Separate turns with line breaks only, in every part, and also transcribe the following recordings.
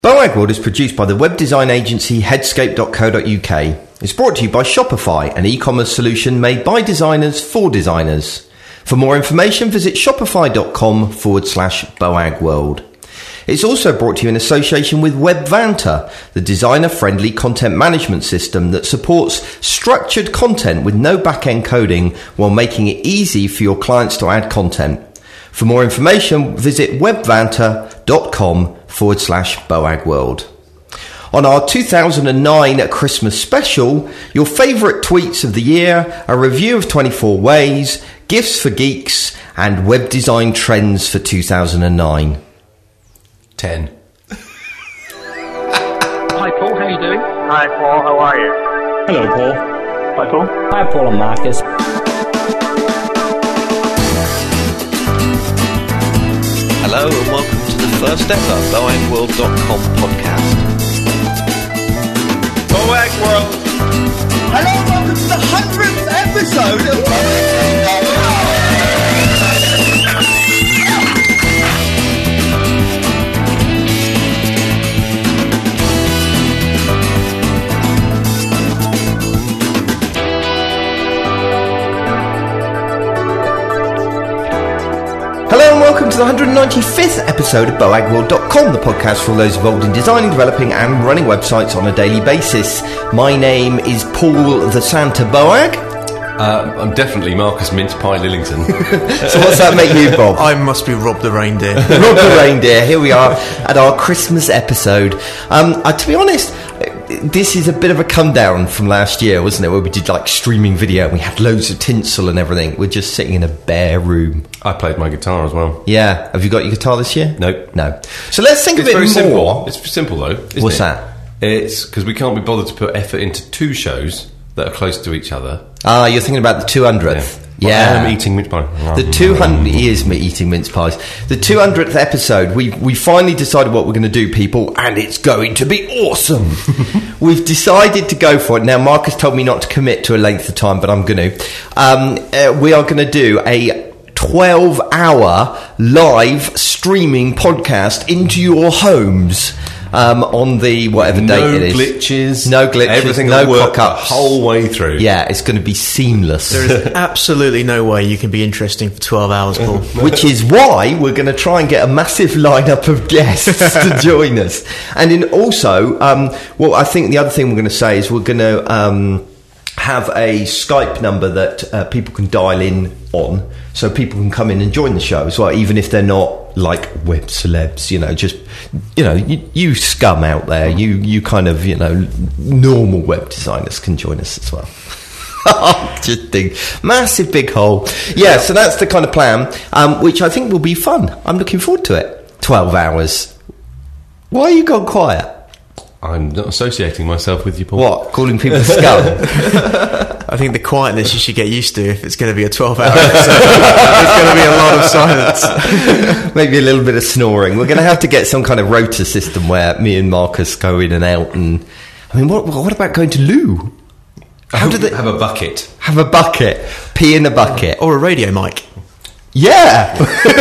BOAG World is produced by the web design agency Headscape.co.uk. It's brought to you by Shopify, an e-commerce solution made by designers for designers. For more information, visit shopify.com/BOAG World. It's also brought to you in association with WebVanta, the designer-friendly content management system that supports structured content with no back-end coding while making it easy for your clients to add content. For more information, visit webvanta.com/BOAG World. On our 2009 Christmas special, your favourite tweets of the year, a review of 24 Ways, gifts for geeks, and web design trends for 2009.
10.
Hi Paul, how are you doing?
Hi Paul, how are you?
Hello Paul.
Hi Paul.
Hi Paul and Marcus.
Hello and welcome to the first ever BOAGWorld.com podcast.
BOAG World! Hello and welcome to the 100th episode of Hello and welcome to the 195th episode of BOAGWorld.com, the podcast for all those involved in designing, developing and running websites on a daily basis. My name is Paul the Santa Boag.
I'm definitely Marcus Mince Pie Lillington.
So what's that make you, Bob?
I must be Rob the Reindeer.
Rob the Reindeer, here we are at our Christmas episode. To be honest, this is a bit of a come down from last year, wasn't it, where we did like streaming video and we had loads of tinsel and everything. We're just sitting in a bare room.
I played my guitar as well.
Yeah. Have you got your guitar this year?
Nope.
No. So let's think
It's
of it
very
more.
simple. It's simple though, isn't
What's
it?
that?
It's because we can't be bothered to put effort into two shows that are close to each other.
Ah, you're thinking about the 200th.
Yeah. I am eating mince pie.
The 200 he is me eating mince pies. The 200th episode, we finally decided what we're going to do, people, and it's going to be awesome. We've decided to go for it. Now, Marcus told me not to commit to a length of time, but I'm going to. We are going to do a 12-hour live streaming podcast into your homes. On the whatever date it is. No glitches,
everything
no
will work the
cock-ups.
whole way through.
Yeah, it's going to be seamless.
There is absolutely no way you can be interesting for 12 hours, Paul.
Which is why we're going to try and get a massive lineup of guests to join us. And also, well, I think the other thing we're going to say is we're going to have a Skype number that people can dial in on, so people can come in and join the show as well, even if they're not like web celebs, just you scum out there, you kind of normal web designers can join us as well. Just think, massive big hole. Yeah, so that's the kind of plan, which I think will be fun. I'm looking forward to it. 12 hours. Why are you gone quiet?
I'm not associating myself with you, Paul.
What? Calling people scum?
I think the quietness you should get used to if it's going to be a 12-hour episode. There's going to be a lot of silence.
Maybe a little bit of snoring. We're going to have to get some kind of rota system where me and Marcus go in and out. And I mean, what about going to loo?
How do they have a bucket?
Have a bucket. Pee in a bucket.
Or a radio mic.
Yeah.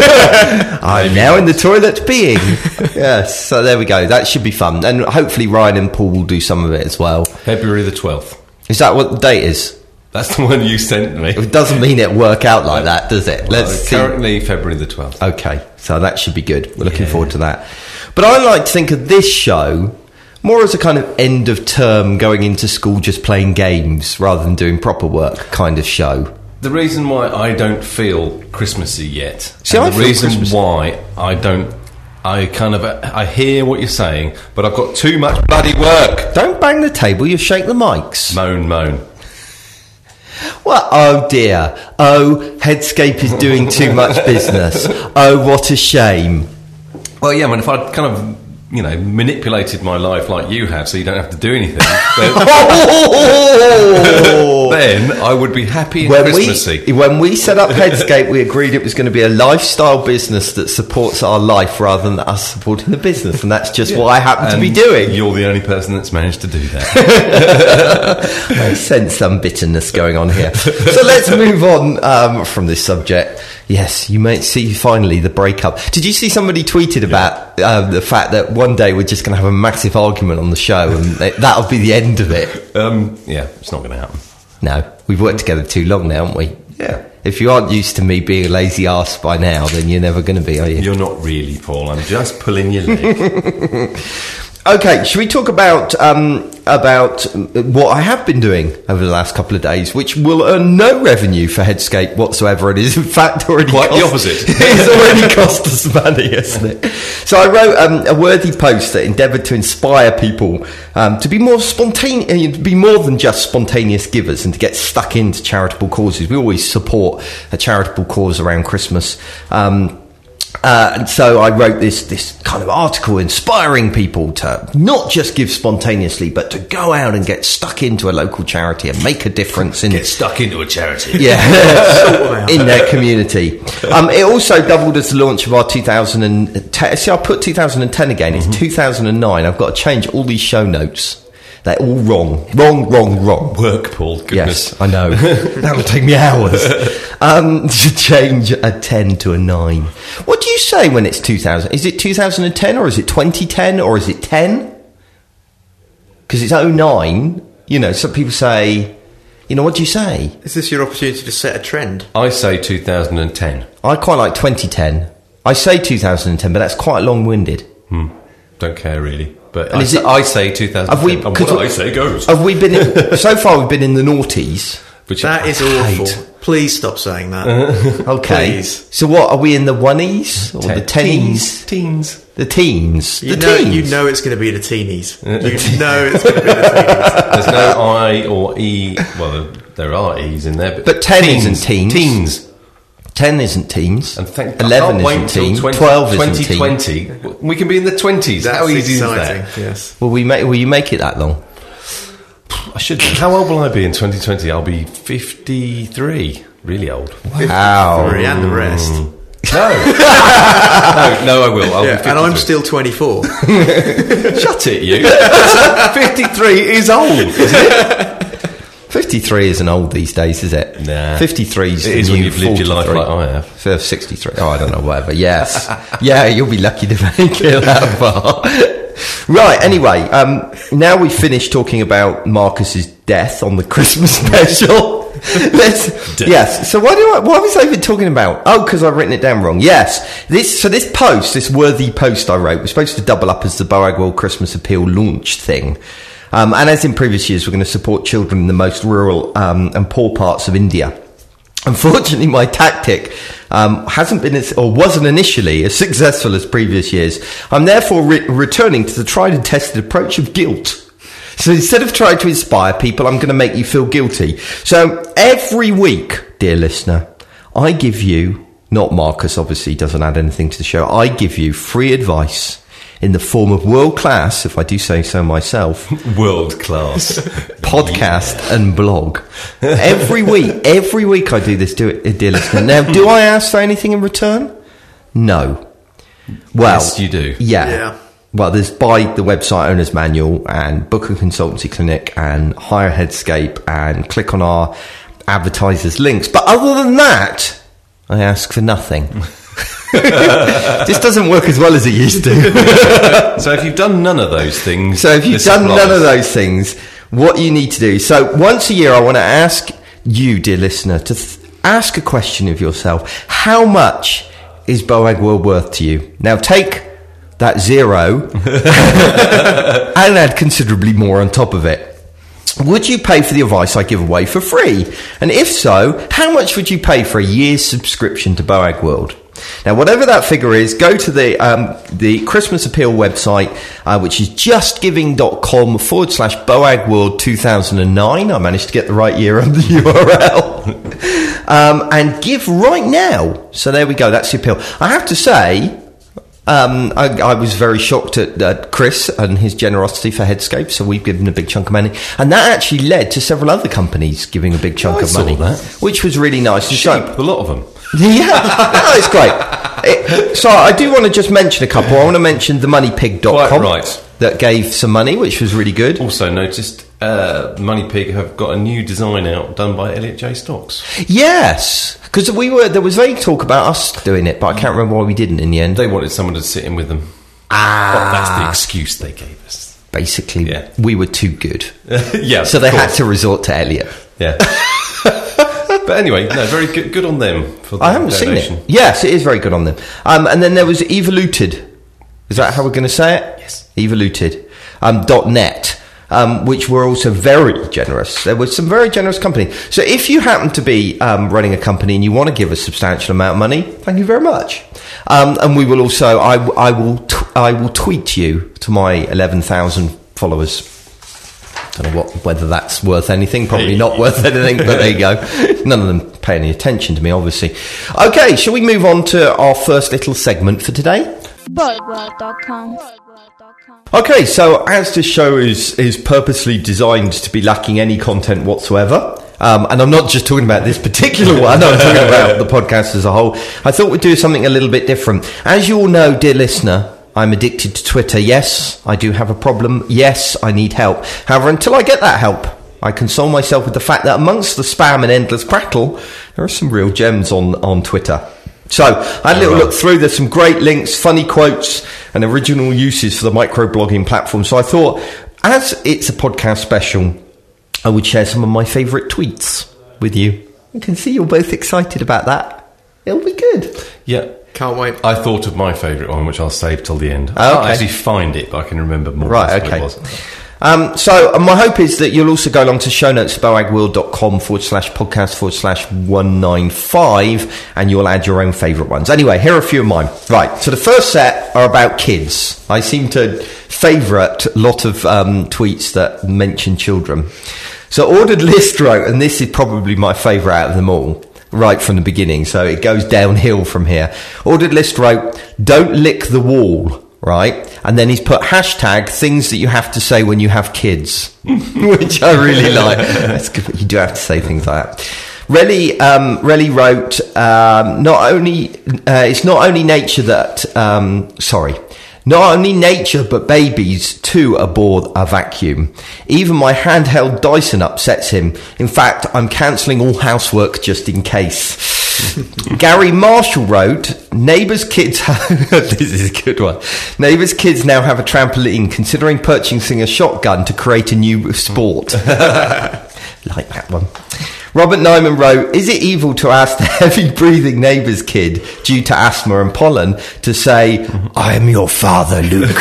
I'm now in the toilet peeing. Yes, so there we go. That should be fun. And hopefully Ryan and Paul will do some of it as well.
February the 12th.
Is that what the date is?
That's the one you sent me.
It doesn't mean it work out like that, does it? Let's see.
Currently February the 12th.
Okay, so that should be good. We're looking forward to that. But I like to think of this show more as a kind of end of term, going into school just playing games rather than doing proper work kind of show.
The reason why I don't feel Christmassy yet,
See,
and
I
the
feel
reason
Christmassy.
why I hear what you're saying, but I've got too much bloody work.
Don't bang the table, you shake the mics.
Moan.
Well, oh dear. Oh, Headscape is doing too much business. Oh, what a shame.
Well, yeah, if I'd kind of, manipulated my life like you have, so you don't have to do anything, then I would be happy and Christmassy.
When we set up Headscape, we agreed it was going to be a lifestyle business that supports our life rather than us supporting the business, and that's just what I happen to be doing.
You're the only person that's managed to do that.
I sense some bitterness going on here. So let's move on from this subject. Yes, you might see finally the breakup. Did you see somebody tweeted about the fact that one day we're just going to have a massive argument on the show and that'll be the end of it?
Yeah, it's not going to happen.
No, we've worked together too long now, haven't we?
Yeah.
If you aren't used to me being a lazy arse by now, then you're never going to be, are you?
You're not really, Paul. I'm just pulling your leg.
Okay, should we talk about what I have been doing over the last couple of days, which will earn no revenue for Headscape whatsoever. It is, in fact, already
Quite the opposite.
It's already cost us money, hasn't it? So I wrote a worthy post that endeavoured to inspire people to be more spontaneous, be more than just spontaneous givers, and to get stuck into charitable causes. We always support a charitable cause around Christmas. And so I wrote this kind of article inspiring people to not just give spontaneously, but to go out and get stuck into a local charity and make a difference in
Get stuck into a charity.
yeah in their community. It also doubled as the launch of our 2010. See, I put 2010 again. It's 2009. I've got to change all these show notes. They're all wrong.
Work, Paul. Goodness.
Yes, I know. That'll take me hours to change a 10 to a 9. What do you say when it's 2000? Is it 2010 or is it 2010 or is it 10? Because it's 09. You know, some people say, you know, what do you say?
Is this your opportunity to set a trend?
I say 2010.
I quite like 2010. I say 2010, but that's quite long-winded.
Don't care really. But
And is it-
I say 2010.
Have we-
and
could
what
we-
I say goes.
Have we been in, so far we've been in the noughties.
Which
That
I
is
hate.
awful. Please stop saying that.
Okay.
Please.
So what, are we in the oneys or the tennies?
Teens.
The teens.
You
the
know,
teens.
you know it's going to be the teenies. You know it's going to be the teenies.
There's no I or E. Well, there are E's in there.
But 10 isn't teens.
Teens.
10 isn't teens.
And
11 isn't teens. 12 isn't teens.
2020. We can be in the 20s.
That's
How easy
exciting.
is that?
Yes.
Will you make it that long?
I should. How old will I be in 2020? I'll be 53. Really old.
Wow.
Three and the rest.
No. no, I will. I'll be
Yeah,
53.
and I'm still 24.
Shut it, you. 53 is old, isn't it?
53 isn't old these days, is it?
Nah.
53 is
It
the
is when
new
you've lived your life
43.
like I have.
For 63. Oh, I don't know, whatever. Yes. Yeah, you'll be lucky to make it that far. Right, anyway, now we've finished talking about Marcus's death on the Christmas special. Yes. So what was I even talking about? Oh, because I've written it down wrong. Yes. This worthy post I wrote was supposed to double up as the Boag World Christmas Appeal launch thing. And as in previous years, we're going to support children in the most rural and poor parts of India. Unfortunately, my tactic hasn't been wasn't initially as successful as previous years. I'm therefore returning to the tried and tested approach of guilt. So instead of trying to inspire people, I'm going to make you feel guilty. So every week, dear listener, I give you, not Marcus obviously doesn't add anything to the show, I give you free advice in the form of world class, if I do say so myself,
World class.
podcast and blog. Every week I do this, dear listener. Now, do I ask for anything in return? No. Well,
Yes, you do.
Yeah. Well, there's buy the website owner's manual and book a consultancy clinic and hire Headscape and click on our advertisers links. But other than that, I ask for nothing. This doesn't work as well as it used to.
So if you've done none of those things...
So if you've
this
done
applies.
none of those things, what you need to do. So once a year, I want to ask you, dear listener, to ask a question of yourself. How much is Boag World worth to you? Now take that 0 and add considerably more on top of it. Would you pay for the advice I give away for free? And if so, how much would you pay for a year's subscription to Boag World? Now, whatever that figure is, go to the Christmas Appeal website, which is justgiving.com/Boag World 2009. I managed to get the right year on the URL. And give right now. So there we go. That's the appeal. I have to say, I was very shocked at Chris and his generosity for Headscape, so we've given a big chunk of money, and that actually led to several other companies giving a big chunk
I
of
saw
money,
that.
which was really nice.
Cheap,
So,
a lot of them.
yeah, no, it's great. So I do want to just mention a couple. I want to mention themoneypig.com
Quite right.
that gave some money, which was really good.
Also noticed Money Pig have got a new design out done by Elliot J. Stocks.
Yes, because there was vague talk about us doing it, but I can't remember why we didn't in the end.
They wanted someone to sit in with them. Well, that's the excuse they gave us.
Basically,
Yeah.
we were too good.
Yeah,
So they had to resort to Elliot.
Yeah. But anyway, no, very good on them for the
I haven't
donation.
seen it. Yes, it is very good on them. And then there was Evoluted. Is that how we're going to say it?
Yes.
Evoluted. .net. Which were also very generous. There was some very generous company. So if you happen to be running a company and you want to give a substantial amount of money, thank you very much. And we will also, I will tweet you to my 11,000 followers. Don't know whether that's worth anything. Probably not worth anything, but there you go. None of them pay any attention to me, obviously. Okay, shall we move on to our first little segment for today?
Boldworld.com.
Okay, so as this show is purposely designed to be lacking any content whatsoever, and I'm not just talking about this particular one, I'm talking about the podcast as a whole, I thought we'd do something a little bit different. As you all know, dear listener, I'm addicted to Twitter. Yes, I do have a problem. Yes, I need help. However, until I get that help, I console myself with the fact that amongst the spam and endless prattle, there are some real gems on Twitter. So, I had a little look through. There's some great links, funny quotes, and original uses for the microblogging platform. So I thought, as it's a podcast special, I would share some of my favourite tweets with you. You can see you're both excited about that. It'll be good.
Yeah.
Can't wait.
I thought of my favourite one, which I'll save till the end.
Oh,
I can't
okay.
actually find it, but I can remember more.
Right,
That's what
okay.
it was.
So my hope is that you'll also go along to show notes boagworld.com/podcast/195 and you'll add your own favourite ones. Anyway, here are a few of mine. Right, so the first set are about kids. I seem to favourite a lot of tweets that mention children. So Ordered List wrote, and this is probably my favourite out of them all, right from the beginning, so it goes downhill from here. Ordered List wrote, "Don't lick the wall." Right, and then he's put hashtag things that you have to say when you have kids, which I really like. That's good. You do have to say things like that. Relly wrote, it's not only nature that, not only nature but babies too abhor a vacuum. Even my handheld Dyson upsets him. In fact, I'm cancelling all housework just in case. Gary Marshall wrote, neighbours' kids this is a good one. Neighbours' kids now have a trampoline, considering purchasing a shotgun to create a new sport. Like that one. Robert Nyman wrote, is it evil to ask the heavy breathing neighbour's kid due to asthma and pollen to say, I am your father, Luke?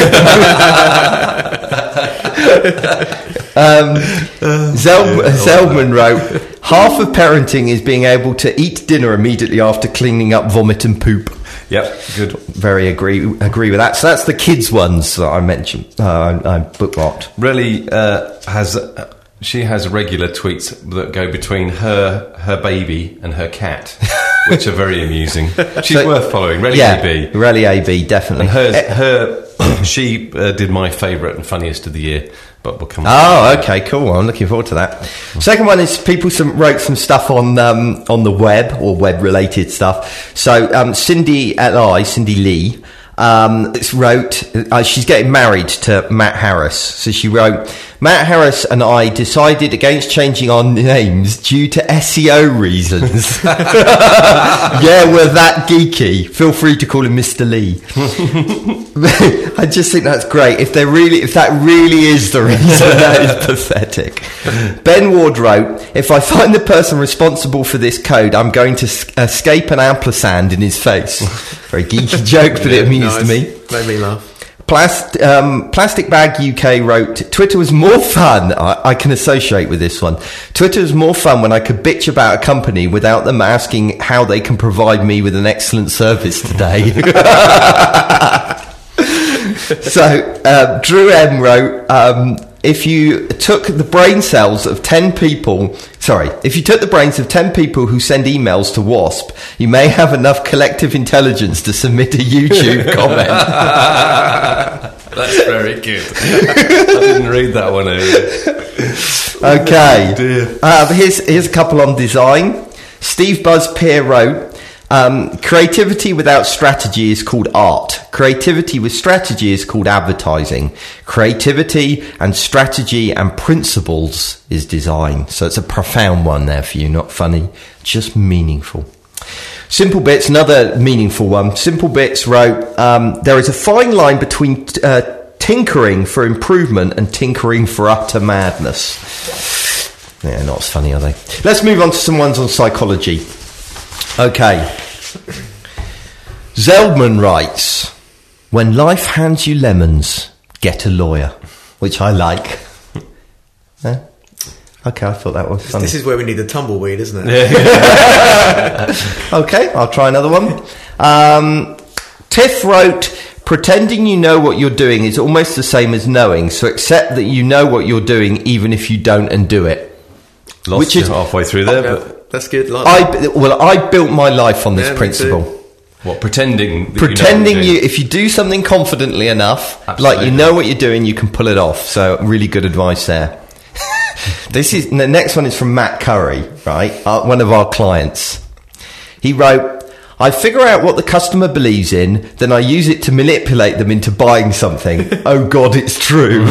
Zelman wrote, half of parenting is being able to eat dinner immediately after cleaning up vomit and poop.
Yep, good.
Very agree with that. So that's the kids ones that I mentioned. I bookmarked.
Really she has regular tweets that go between her baby and her cat, which are very amusing. She's worth following. Really AB.
Really AB, definitely.
And she did my favourite and funniest of the year. But we'll come.
Oh, okay, cool. I'm looking forward to that. Second one is people wrote some stuff on the web or web related stuff. So Cindy Lee wrote she's getting married to Matt Harris. So she wrote, Matt Harris and I decided against changing our names due to SEO reasons. Yeah, we're that geeky. Feel free to call him Mr. Lee. I just think that's great. If that really is the reason, that is pathetic. Ben Ward wrote, if I find the person responsible for this code, I'm going to escape an ampersand in his face. Very geeky joke, but it amused me.
Made me laugh.
Plastic Bag UK wrote, Twitter was more fun. I can associate with this one. Twitter was more fun when I could bitch about a company without them asking how they can provide me with an excellent service today. So Drew M wrote, if you took the brain cells of 10 people who send emails to WASP, you may have enough collective intelligence to submit a YouTube comment.
That's very good. I didn't read that one earlier.
Okay. Here's a couple on design. Steve Buzz Peer wrote, Creativity without strategy is called art. Creativity with strategy is called advertising. Creativity and strategy and principles is design. So it's a profound one there for you, not funny, just meaningful. Simple Bits, another meaningful one. Simple Bits wrote, there is a fine line between tinkering for improvement and tinkering for utter madness. Yeah, not as funny, are they? Let's move on to some ones on psychology. Okay. Zeldman writes, when life hands you lemons, get a lawyer. Which I like. Yeah? Okay, I thought that was funny.
This is where we need the tumbleweed, isn't it?
Okay, I'll try another one. Tiff wrote, pretending you know what you're doing is almost the same as knowing, so accept that you know what you're doing even if you don't and do it.
Lost you halfway through there, but...
That's good.
I built my life on this principle.
What, pretending?
If you do something confidently enough,
Absolutely.
like you know what you're doing, you can pull it off. So really good advice there. The next one is from Matt Curry, right? One of our clients. He wrote, I figure out what the customer believes in, then I use it to manipulate them into buying something. Oh God, it's true.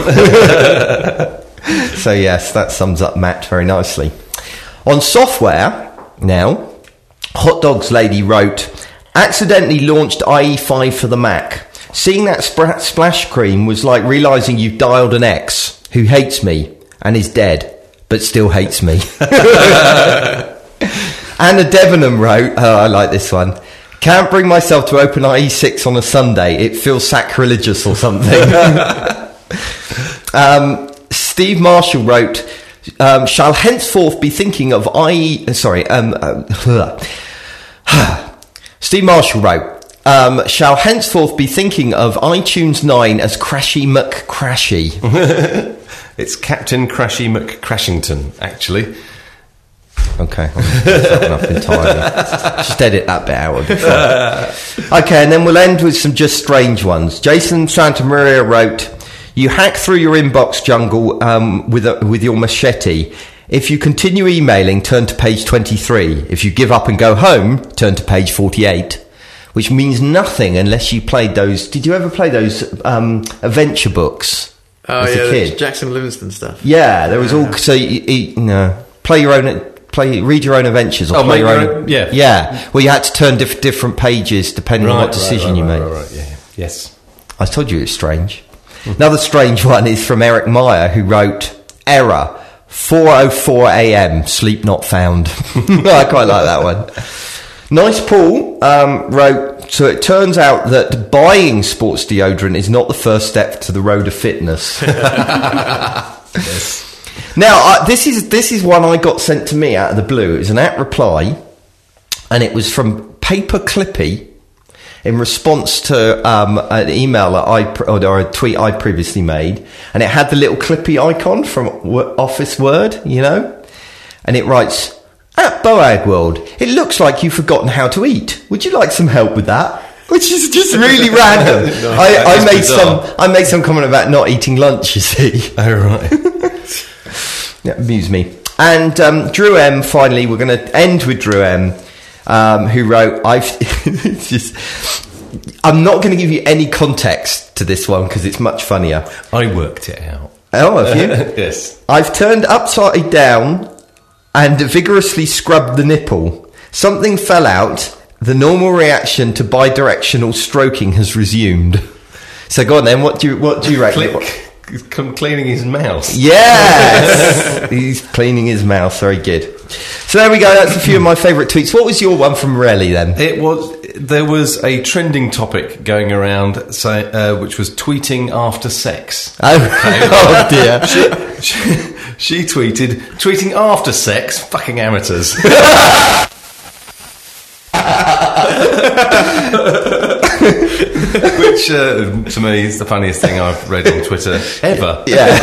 So yes, that sums up Matt very nicely. On software, now, Hot Dogs Lady wrote, accidentally launched IE5 for the Mac. Seeing that splash screen was like realising you've dialed an ex who hates me and is dead, but still hates me. Anna Debenham wrote, I like this one, can't bring myself to open IE6 on a Sunday. It feels sacrilegious or something. Steve Marshall wrote, shall henceforth be thinking of Steve Marshall wrote, shall henceforth be thinking of iTunes 9 as Crashy McCrashy.
It's Captain Crashy McCrashington, actually.
Okay, I'll up entirely. Just edit that bit out. Okay, and then we'll end with some just strange ones. Jason Santamaria wrote, you hack through your inbox jungle with your machete. If you continue emailing, turn to page 23. If you give up and go home, turn to page 48. Which means nothing unless you played those... Did you ever play those adventure books as a kid?
Jackson Livingston stuff.
Yeah, there was all... So, play your own... read your own adventures or play your own... Yeah. Well, you had to turn different pages depending on what decision you made.
Right, yeah. Yes.
I told you it was strange. Another strange one is from Eric Meyer, who wrote, error, 4:04 a.m, sleep not found. I quite like that one. Nice Paul wrote, so it turns out that buying sports deodorant is not the first step to the road of fitness.
Yes.
Now, this is one I got sent to me out of the blue. It was an @reply, and it was from Paper Clippy in response to an email that or a tweet I previously made, and it had the little Clippy icon from Office Word, you know, and it writes, at Boag World, it looks like you've forgotten how to eat. Would you like some help with that? Which is just really random.
No,
I made some comment about not eating lunch, you see.
Oh, right.
That amused me. And Drew M, finally, we're going to end with Drew M, who wrote, I'm not going to give you any context to this one because it's much funnier.
I worked it out.
Oh, have you?
Yes.
I've turned upside down and vigorously scrubbed the nipple. Something fell out. The normal reaction to bidirectional stroking has resumed. So go on then, what do you reckon?
Click. He's cleaning his mouse.
Yes! He's cleaning his mouse. Very good. So there we go. That's a few of my favourite tweets. What was your one from Relly then?
There was a trending topic going around, which was tweeting after sex.
Oh, oh dear.
She tweeted, tweeting after sex, fucking amateurs. Which, to me, is the funniest thing I've read on Twitter ever.
Yeah.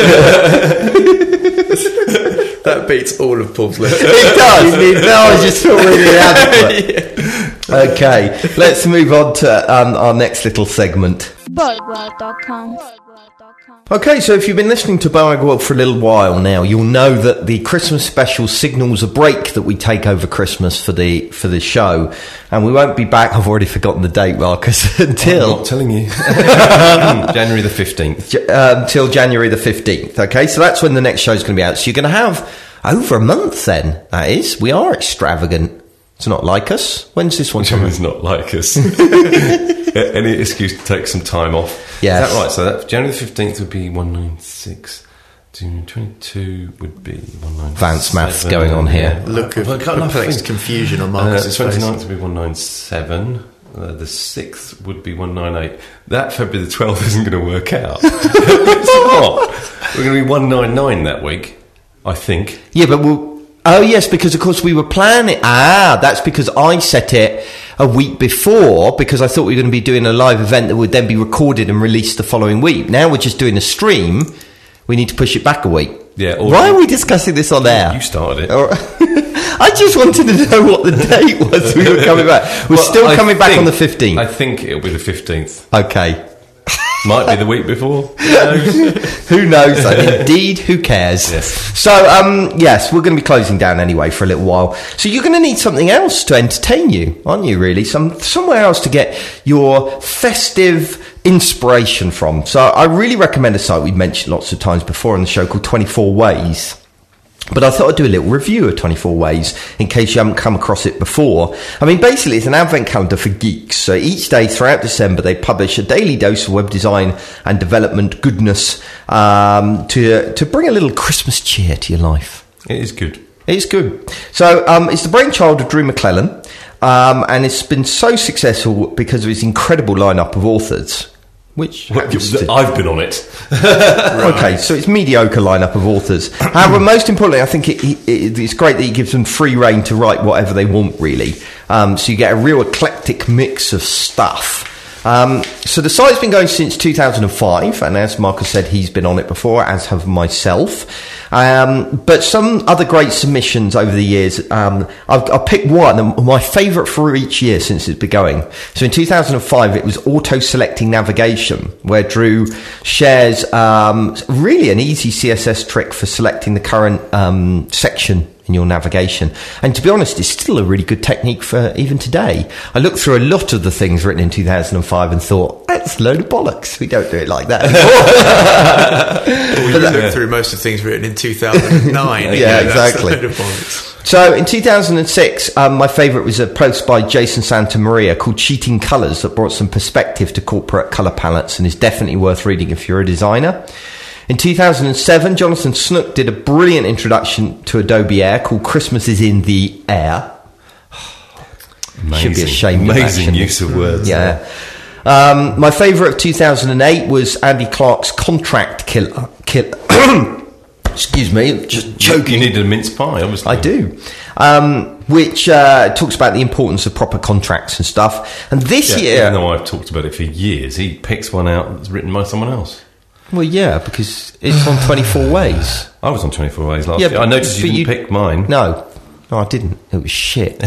That beats all of Paul's list.
It does. I just feel really inadequate. Yeah. Okay, let's move on to our next little segment.
Birdworld.com.
Okay, so if you've been listening to Boag World for a little while now, you'll know that the Christmas special signals a break that we take over Christmas for the show, and we won't be back. I've already forgotten the date, Marcus. Until
I'm not telling you. January the 15th.
Until January the 15th. Okay, so that's when the next show's going to be out. So you're going to have over a month. Then that is. We are extravagant. It's not like us. When's this one coming?
It's not like us. Any excuse to take some time off.
Yes.
Is that right? So that January the 15th would be 196. June 22 would be 197.
Advanced maths going on here.
Look of perplexed confusion on Marcus's
The
face.
29th would be 197. The 6th would be 198. That February the 12th isn't going to work out. It's not. We're going to be 199 that week, I think.
Yeah, but oh yes, because of course we were planning. That's because I set it a week before, because I thought we were going to be doing a live event that would then be recorded and released the following week. Now we're just doing a stream. We need to push it back a week.
Yeah.
Why are we discussing this on air?
You started it.
I just wanted to know what the date was we were coming back. We're still coming back on the 15th.
I think it'll be the 15th.
Okay.
Might be the week before. Who knows?
Who knows? And indeed, who cares?
Yes.
So, yes, we're going to be closing down anyway for a little while. So you're going to need something else to entertain you, aren't you, really? Somewhere else to get your festive inspiration from. So I really recommend a site we've mentioned lots of times before on the show called 24 Ways. But I thought I'd do a little review of 24 Ways in case you haven't come across it before. I mean, basically, it's an advent calendar for geeks. So each day throughout December, they publish a daily dose of web design and development goodness to bring a little Christmas cheer to your life.
It is good.
It is good. So it's the brainchild of Drew McClellan, and it's been so successful because of its incredible lineup of authors. Which
I've been on it.
Okay, so it's mediocre lineup of authors. However, most importantly, I think it's great that he gives them free rein to write whatever they want, really. So you get a real eclectic mix of stuff. So the site's been going since 2005, and as Marcus said, he's been on it before, as have myself. But some other great submissions over the years. I'll pick one, my favourite for each year since it's been going. So in 2005, it was auto-selecting navigation, where Drew shares really an easy CSS trick for selecting the current section in your navigation. And to be honest, it's still a really good technique for even today. I looked through a lot of the things written in 2005 and thought, that's a load of bollocks. We don't do it like that anymore.
We looked through most of things written in 2009.
Yeah, exactly. So in 2006, my favourite was a post by Jason Santamaria called Cheating Colours that brought some perspective to corporate colour palettes and is definitely worth reading if you're a designer. In 2007, Jonathan Snook did a brilliant introduction to Adobe Air called Christmas is in the Air.
Amazing.
Should be ashamed of
Amazing
that,
use of words.
Yeah. My favourite of 2008 was Andy Clark's Contract Killer. Excuse me, just choking.
You need a mince pie, obviously.
I do. Which talks about the importance of proper contracts and stuff. And this year...
Even though I've talked about it for years, he picks one out that's written by someone else.
Well, yeah, because it's on 24 Ways.
I was on 24 Ways last year. I noticed you didn't pick mine.
No, I didn't. It was shit.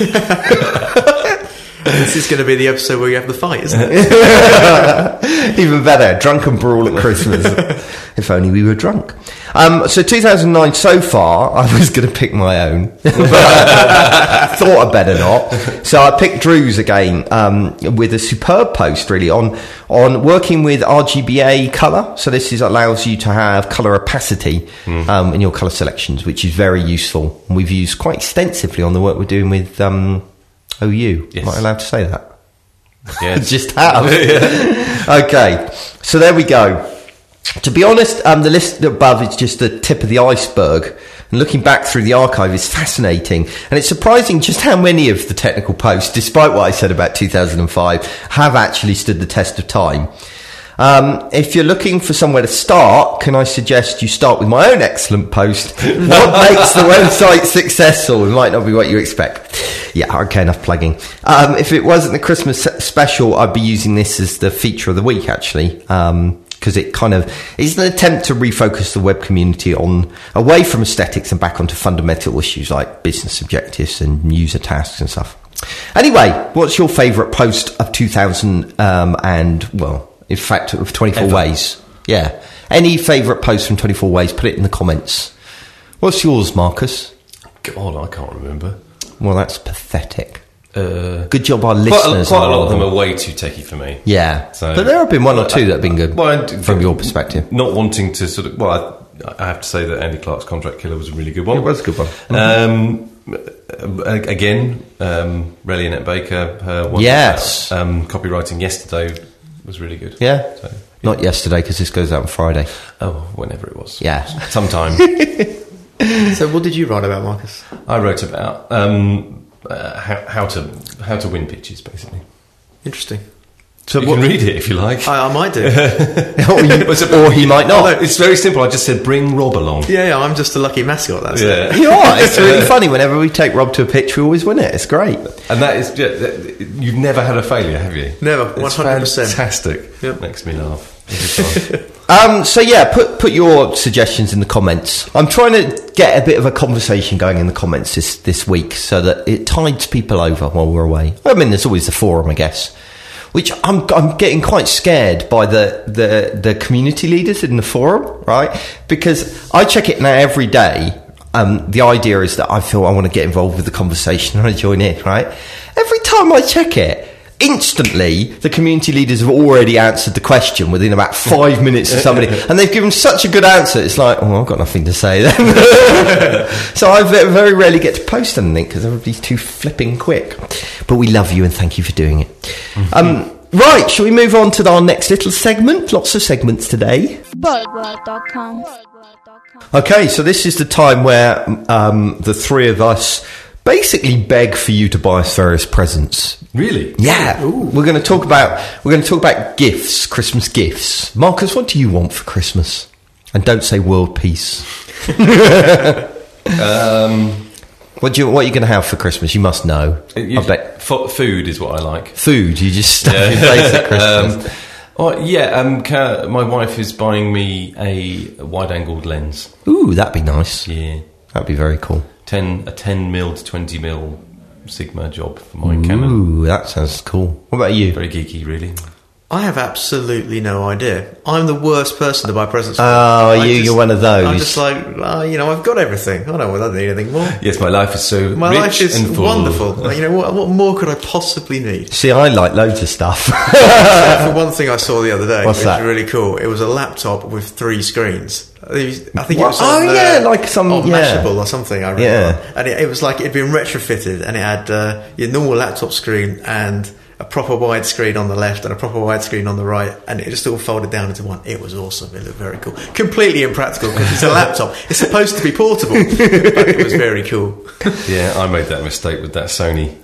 This is going to be the episode where you have the fight, isn't it?
Even better, drunken brawl at Christmas. If only we were drunk. So 2009 so far, I was going to pick my own. Thought I'd better not. So I picked Drew's again, with a superb post really on working with RGBA colour. So this allows you to have colour opacity in your colour selections, which is very useful. And we've used quite extensively on the work we're doing with OU.
Yes.
Am I allowed to say that?
Yes.
Just have. Okay, so there we go. To be honest, the list above is just the tip of the iceberg. And looking back through the archive is fascinating. And it's surprising just how many of the technical posts, despite what I said about 2005, have actually stood the test of time. If you're looking for somewhere to start, can I suggest you start with my own excellent post? What makes the website successful? It might not be what you expect. Yeah, okay, enough plugging. If it wasn't the Christmas special, I'd be using this as the feature of the week, actually. Because it kind of is an attempt to refocus the web community away from aesthetics and back onto fundamental issues like business objectives and user tasks and stuff. Anyway, what's your favourite post of 2000 and, well, in fact, of 24
Ever.
Ways? Yeah. Any favourite post from 24 Ways, put it in the comments. What's yours, Marcus?
God, I can't remember.
Well, that's pathetic. Good job, our listeners.
Quite a lot of them are way too techie for me.
Yeah,
So-
but there have been one or two that have been good
Well,
from your perspective.
Not wanting to sort of... Well, I have to say that Andy Clark's Contract Killer was a really good one.
It was a good one.
Again, Relly Annette Baker, her one
Yes.
about, copywriting yesterday was really good.
Yeah,
So,
not yesterday because this goes out on Friday.
oh, whenever it was.
Yeah.
Sometime.
So what did you write about, Marcus?
I wrote about how to win pitches, basically.
Interesting.
So
You can read it if you like.
I might do.
or he might not.
No, it's very simple. I just said bring Rob along.
Yeah, I'm just a lucky mascot. That's it.
Yeah.
You are. It's really funny. Whenever we take Rob to a pitch, we always win it. It's great.
And that is, you've never had a failure, have you?
Never,
It's
100%.
fantastic.
Yep.
Makes me laugh every time.
So yeah, put your suggestions in the comments. I'm trying to get a bit of a conversation going in the comments this week so that it tides people over while we're away. I mean, there's always the forum, I guess, which I'm getting quite scared by the community leaders in the forum, right? Because I check it now every day. The idea is that I feel I want to get involved with the conversation and I join in, right? Every time I check it, instantly the community leaders have already answered the question within about 5 minutes of somebody, and they've given such a good answer. It's like, oh, I've got nothing to say then. So I very rarely get to post anything because everybody's too flipping quick. But we love you and thank you for doing it. Right, shall we move on to our next little segment? Lots of segments today.
Boldworld.com.
Okay, so this is the time where the three of us basically beg for you to buy us various presents.
Really?
Yeah, we're going to talk about gifts, Christmas gifts. Marcus, what do you want for Christmas? And don't say world peace. What are you going to have for Christmas? You must know. I bet
Food is what I like.
food. You just stuff your face at Christmas.
My wife is buying me a wide-angled lens.
Ooh, that'd be nice.
Yeah.
That'd be very cool.
A 10 mil to 20 mil Sigma job for my Canon.
Ooh, that sounds cool. What about you?
Very geeky, really.
I have absolutely no idea. I'm the worst person to buy presents for.
Oh, you're one of those.
I'm just like, I've got everything. I don't need anything more.
Yes, my life is so
My
rich
life is
and full.
wonderful. What more could I possibly need?
See, I like loads of stuff.
For one thing I saw the other day,
What's
which
that?
was really cool. It was a laptop with 3 screens. I think it
What?
was on,
Oh, yeah, like some- yeah.
Mashable or something, I remember.
Yeah.
And it was like it'd been retrofitted, and it had your normal laptop screen and a proper wide screen on the left and a proper wide screen on the right, and it just all folded down into one. It was awesome. It looked very cool. Completely impractical because it's a laptop. It's supposed to be portable, but it was very cool.
Yeah, I made that mistake with that Sony.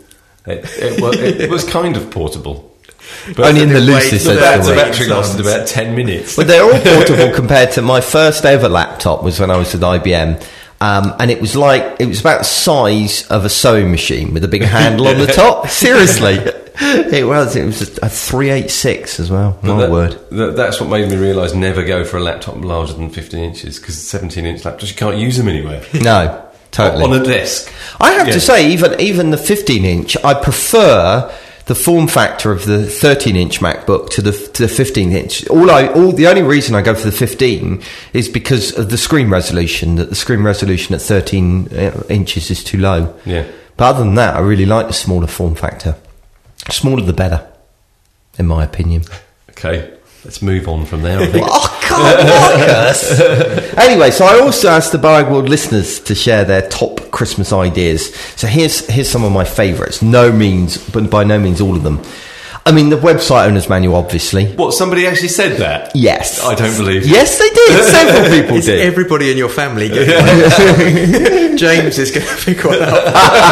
It was kind of portable. But
Only in the
Wait,
loosest
the
sense
the
of the word.
battery lasted about 10 minutes.
But they're all portable compared to my first ever laptop was when I was with IBM. And it was about the size of a sewing machine with a big handle on the top. Seriously. It was a 386 as well. My word.
That's what made me realise never go for a laptop larger than 15 inches, because 17-inch laptops, you can't use them anywhere.
No, totally.
On a desk.
I have to say, even the 15-inch, I prefer the form factor of the 13-inch MacBook to the 15-inch. The only reason I go for the 15 is because of the screen resolution. That the screen resolution at 13 inches is too low.
Yeah.
But other than that, I really like the smaller form factor. Smaller the better, in my opinion.
Okay, let's move on from there, I think.
Oh, God, Marcus! Anyway, so I also asked the Boeing World listeners to share their top Christmas ideas. So here's some of my favourites. But by no means all of them. I mean, the website owner's manual, obviously.
What, somebody actually said that?
Yes.
I don't believe it.
Yes, they did. Several people
Is
did.
everybody in your family getting one? James is going to pick one up.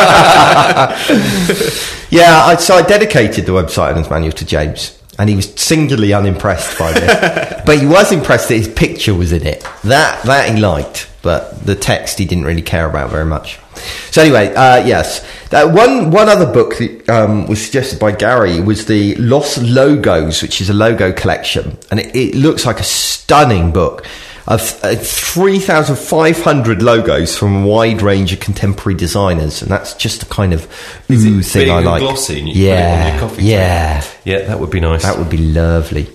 Yeah, so I dedicated the website owner's manual to James. And he was singularly unimpressed by this. But he was impressed that his picture was in it. That he liked. But the text he didn't really care about very much. So anyway, yes. One other book that was suggested by Gary was the Lost Logos, which is a logo collection. And it looks like a stunning book of 3,500 logos from a wide range of contemporary designers. And that's just the kind of thing
big
I
and
like.
glossy and you can put it on your coffee table?
Yeah,
Yeah, that would be nice.
that would be lovely.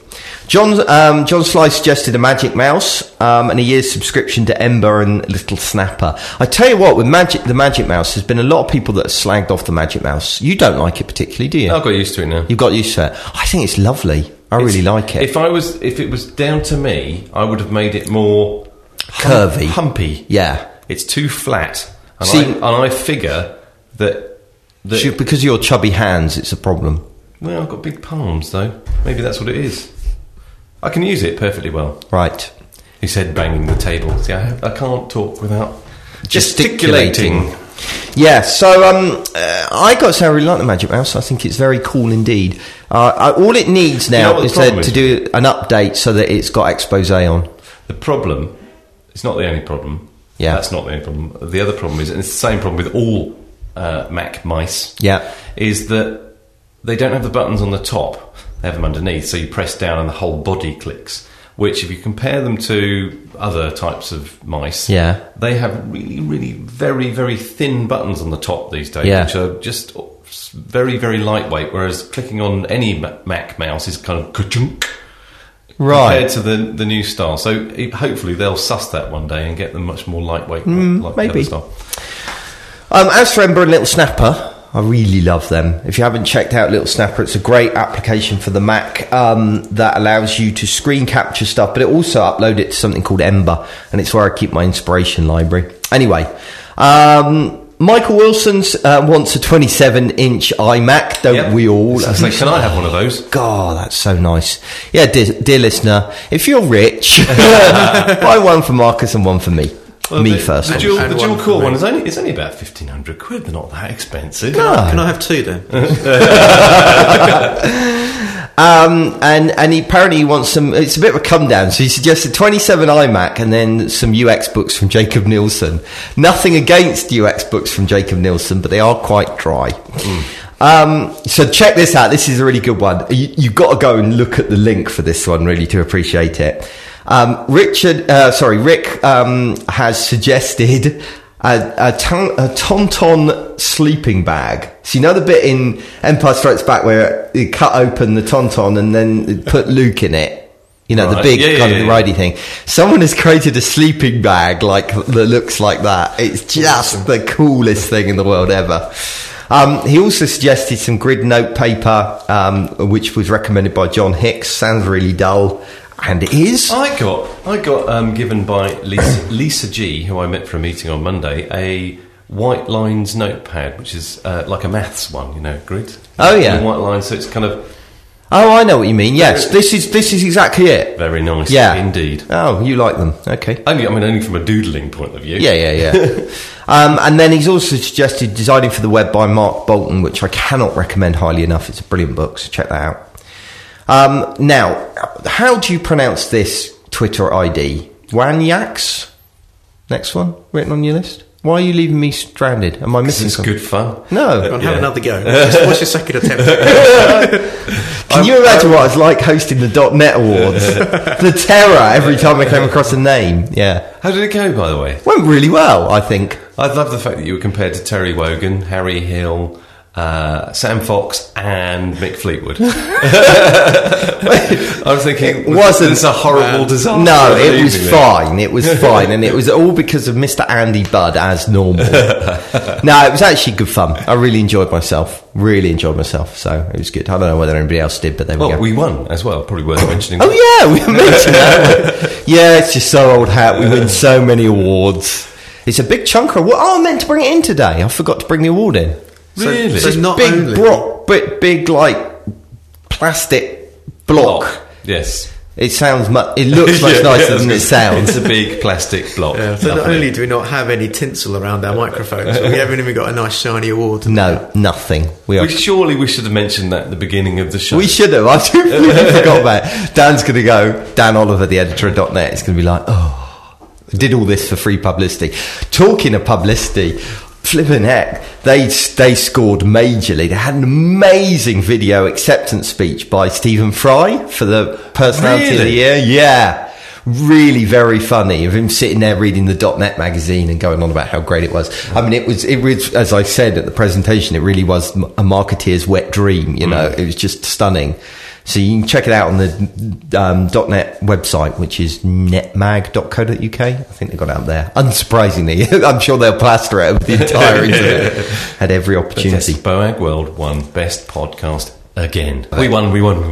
John Sly suggested a Magic Mouse and a year's subscription to Ember and Little Snapper. I tell you what, with the Magic Mouse, there's been a lot of people that have slagged off the Magic Mouse. You don't like it particularly, do you?
I've got used to it now.
You've got used to it. I think it's lovely. I really like it.
If it was down to me, I would have made it more
curvy,
humpy.
Yeah,
it's too flat, and I figure that
because of your chubby hands, it's a problem.
Well, I've got big palms, though. Maybe that's what it is. I can use it perfectly well.
Right.
He said, banging the table. See, I can't talk without gesticulating.
Yeah, so I got to say I really like the Magic Mouse. I think it's very cool indeed. All it needs now is to do an update so that it's got expose on.
The problem, it's not the only problem.
Yeah.
That's not the only problem. The other problem is, and it's the same problem with all Mac mice, is that they don't have the buttons on the top. They have them underneath, so you press down and the whole body clicks. Which, if you compare them to other types of mice, they have really, really very, very thin buttons on the top these days, which are just very, very lightweight, whereas clicking on any Mac mouse is kind of ka-chunk compared to the new style. So hopefully they'll suss that one day and get them much more lightweight, like maybe. The other style.
As for Ember and Little Snapper, I really love them. If you haven't checked out Little Snapper, it's a great application for the Mac that allows you to screen capture stuff, but it also upload it to something called Ember, and it's where I keep my inspiration library. Anyway, Michael Wilson wants a 27-inch iMac, don't we all?
So can I have one of those?
God, that's so nice. Yeah, dear listener, if you're rich, buy one for Marcus and one for me.
Well, the dual core one is only about £1,500. They're not that expensive.
No.
Can I have two then?
And he apparently wants some. It's a bit of a come down. So he suggested 27 iMac and then some UX books from Jacob Nielsen. Nothing against UX books from Jacob Nielsen, but they are quite dry. So check this out. This is a really good one. You've got to go and look at the link for this one really to appreciate it. Rick has suggested a Tauntaun sleeping bag. So you know the bit in Empire Strikes Back where you cut open the Tauntaun and then put Luke in it? You know, the big kind of ridey thing. Someone has created a sleeping bag that looks like that. It's just the coolest thing in the world ever. He also suggested some grid note paper, which was recommended by John Hicks. Sounds really dull. And it is.
I got given by Lisa G, who I met for a meeting on Monday, a white lines notepad, which is like a maths one, grid.
Oh yeah,
white lines. So it's kind of.
Oh, I know what you mean. Yes, this is exactly it.
Very nice.
Yeah,
indeed.
Oh, you like them? Okay.
Only from a doodling point of view.
Yeah. And then he's also suggested Designing for the Web by Mark Bolton, which I cannot recommend highly enough. It's a brilliant book, so check that out. Now, how do you pronounce this Twitter ID? Wanyaks? Next one, written on your list? Why are you leaving me stranded? Am I missing something?
It's good fun.
No.
Go on, have another go. What's your second attempt?
Can you imagine what it's like hosting the .NET Awards? The terror every time I came across a name. Yeah.
How did it go, by the way?
Went really well, I think.
I love the fact that you were compared to Terry Wogan, Harry Hill, Sam Fox and Mick Fleetwood. I was thinking, it's a horrible disaster.
No, it was fine. It was fine, and it was all because of Mr. Andy Budd as normal. No, it was actually good fun. I really enjoyed myself. So it was good. I don't know whether anybody else did, but there we go.
We won as well. Probably worth mentioning.
Oh yeah, we mentioned that. Yeah, it's just so old hat. We win so many awards. It's a big chunk of. I meant to bring it in today. I forgot to bring the award in.
Really?
So it's not big like plastic block.
Yes.
It sounds. It looks much nicer than it sounds.
It's a big plastic block.
Yeah, so not only do we not have any tinsel around our microphones, but we haven't even got a nice shiny award.
No, nothing.
Surely we should have mentioned that at the beginning of the show.
We should have. I completely forgot about it. Dan's going to go. Dan Oliver, the editor of .NET, is going to be like, I did all this for free publicity. Talking of publicity. Flippin' heck, they scored majorly. They had an amazing video acceptance speech by Stephen Fry for the Personality of the Year. Yeah, really very funny of him sitting there reading the .NET magazine and going on about how great it was. I mean, it was as I said at the presentation, it really was a marketeer's wet dream. It was just stunning. So you can check it out on the .NET website, which is netmag.co.uk. I think they got it up there. Unsurprisingly, I'm sure they'll plaster it over the entire internet at every opportunity.
Yes, Boag World won Best Podcast again. We won.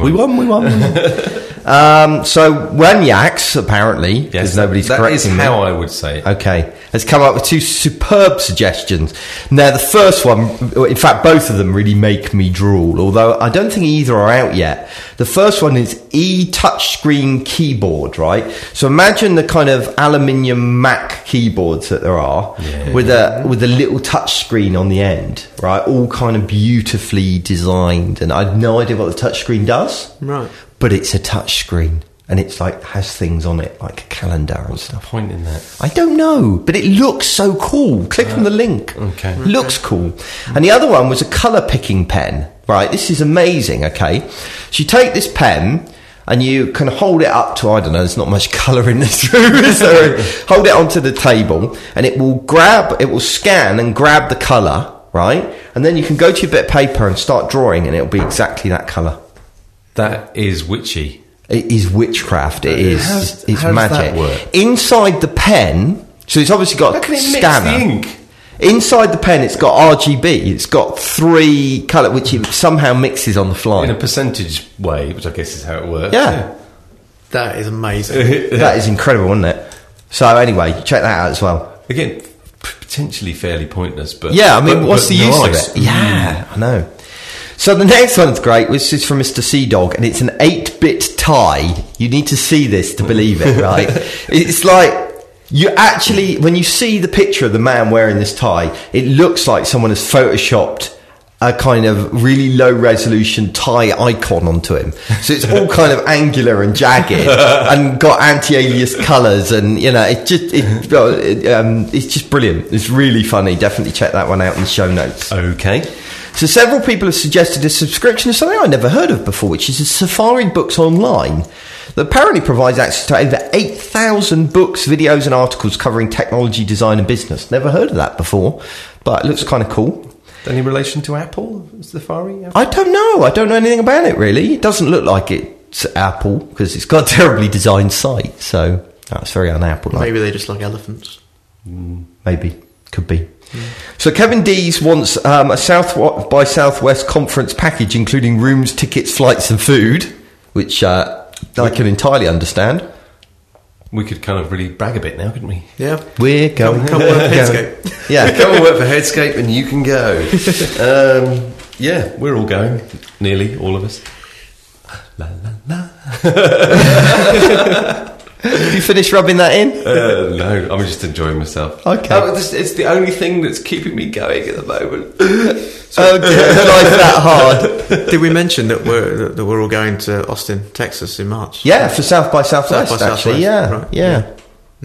So Wanyax, apparently, because nobody's correcting me.
That is how I would say it.
Okay, has come up with 2 superb suggestions. Now, the first one, in fact, both of them really make me drool, although I don't think either are out yet. The first one is touchscreen keyboard, right? So imagine the kind of aluminium Mac keyboards that there are, with a little touchscreen on the end, right? All kind of beautifully designed, and I have no idea what the touchscreen does.
Right.
But it's a touch screen, and it's like has things on it like a calendar and stuff.
Point in that.
I don't know, but it looks so cool. Click on the link.
Okay.
Looks cool. And the other one was a colour picking pen. Right, this is amazing. Okay, so you take this pen and you can hold it up to, I don't know, there's not much colour in this room, so hold it onto the table, and it will scan and grab the colour, right? And then you can go to your bit of paper and start drawing, and it'll be exactly that colour.
That is witchy.
It is witchcraft. It is. It's
how
magic.
Does that work?
Inside the pen, so it's obviously got
How can
a
it mix
scanner.
the ink?
Inside the pen, it's got RGB. It's got 3 colour, which it somehow mixes on the fly.
In a percentage way, which I guess is how it works.
Yeah.
That is amazing.
That is incredible, isn't it? So anyway, check that out as well.
Again, potentially fairly pointless, but
Yeah, I mean, what's the use
nice.
of it? Yeah, I know. So the next one's great, which is from Mr. Sea Dog, and it's an 8-bit tie. You need to see this to believe it, right? It's like, you actually, when you see the picture of the man wearing this tie, it looks like someone has photoshopped a kind of really low resolution tie icon onto him. So it's all kind of angular and jagged and got anti-alias colours, and it's just brilliant. It's really funny. Definitely check that one out in the show notes.
Okay.
So several people have suggested a subscription to something I never heard of before, which is a Safari Books Online that apparently provides access to over 8,000 books, videos and articles covering technology, design and business. Never heard of that before, but it looks kind of cool.
Any relation to Apple? Safari?
I don't know. I don't know anything about it, really. It doesn't look like it's Apple because it's got a terribly designed site, so that's very un-Apple-like.
Maybe they just like elephants.
Maybe. Could be. So Kevin Dees wants a South by Southwest conference package including rooms, tickets, flights and food, which I can entirely understand.
We could kind of really brag a bit now, couldn't we?
Yeah. We're going.
Come work for Headscape.
Yeah.
Come and work for Headscape and you can go. Yeah, we're all going. Nearly, all of us. La, la, la.
Have you finished rubbing that in?
No, I'm just enjoying myself.
Okay.
It's the only thing that's keeping me going at the moment.
Life that hard.
Did we mention that we're all going to Austin, Texas in March?
Yeah, for South by Southwest,
South by
actually.
Southwest,
Yeah.
right.
Yeah.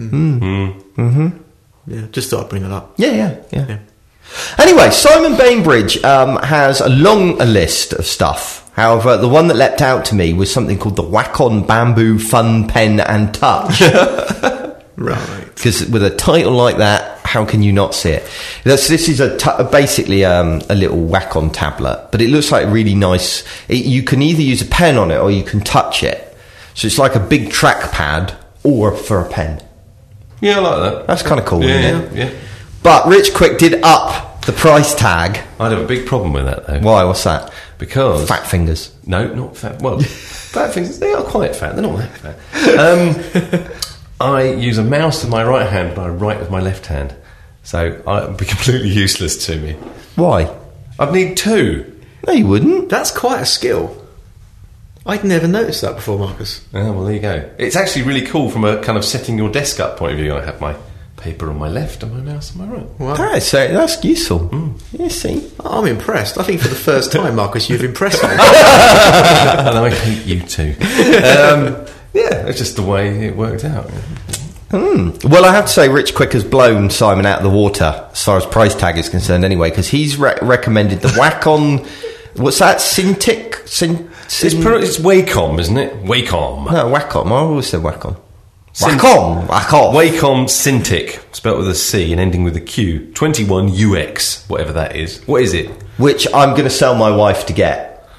Yeah, just thought I'd bring that up.
Yeah. Anyway, Simon Bainbridge has a long list of stuff. However, the one that leapt out to me was something called the Wacom Bamboo Fun Pen and Touch.
Right.
Because with a title like that, how can you not see it? This is basically a little Wacom tablet, but it looks like really nice. You can either use a pen on it or you can touch it. So it's like a big trackpad or for a pen.
Yeah, I like that.
That's kind of cool, isn't it?
Yeah.
But Rich Quick did up the price tag.
I'd have a big problem with that, though.
Why? What's that?
Because...
Fat fingers.
No, not fat. Well, fat fingers, they are quite fat. They're not that fat. I use a mouse with my right hand, but I write with my left hand. So it would be completely useless to me.
Why?
I'd need 2.
No, you wouldn't.
That's quite a skill. I'd never noticed that before, Marcus.
Oh, well, there you go. It's actually really cool from a kind of setting your desk up point of view. I have my paper on my left and my mouse on my right.
Wow.
That's useful. You see.
I'm impressed. I think for the first time, Marcus, you've impressed me.
And I hate you too. Yeah, it's just the way it worked out.
Well, I have to say, Rich Quick has blown Simon out of the water as far as price tag is concerned anyway, because he's recommended the Wacom... What's that? Cintiq?
It's Wacom, isn't it? Wacom.
No, Wacom. I always said Wacom.
Wacom Cintiq, spelt with a C and ending with a Q. 21UX, whatever that is. What is it?
Which I'm going to sell my wife to get.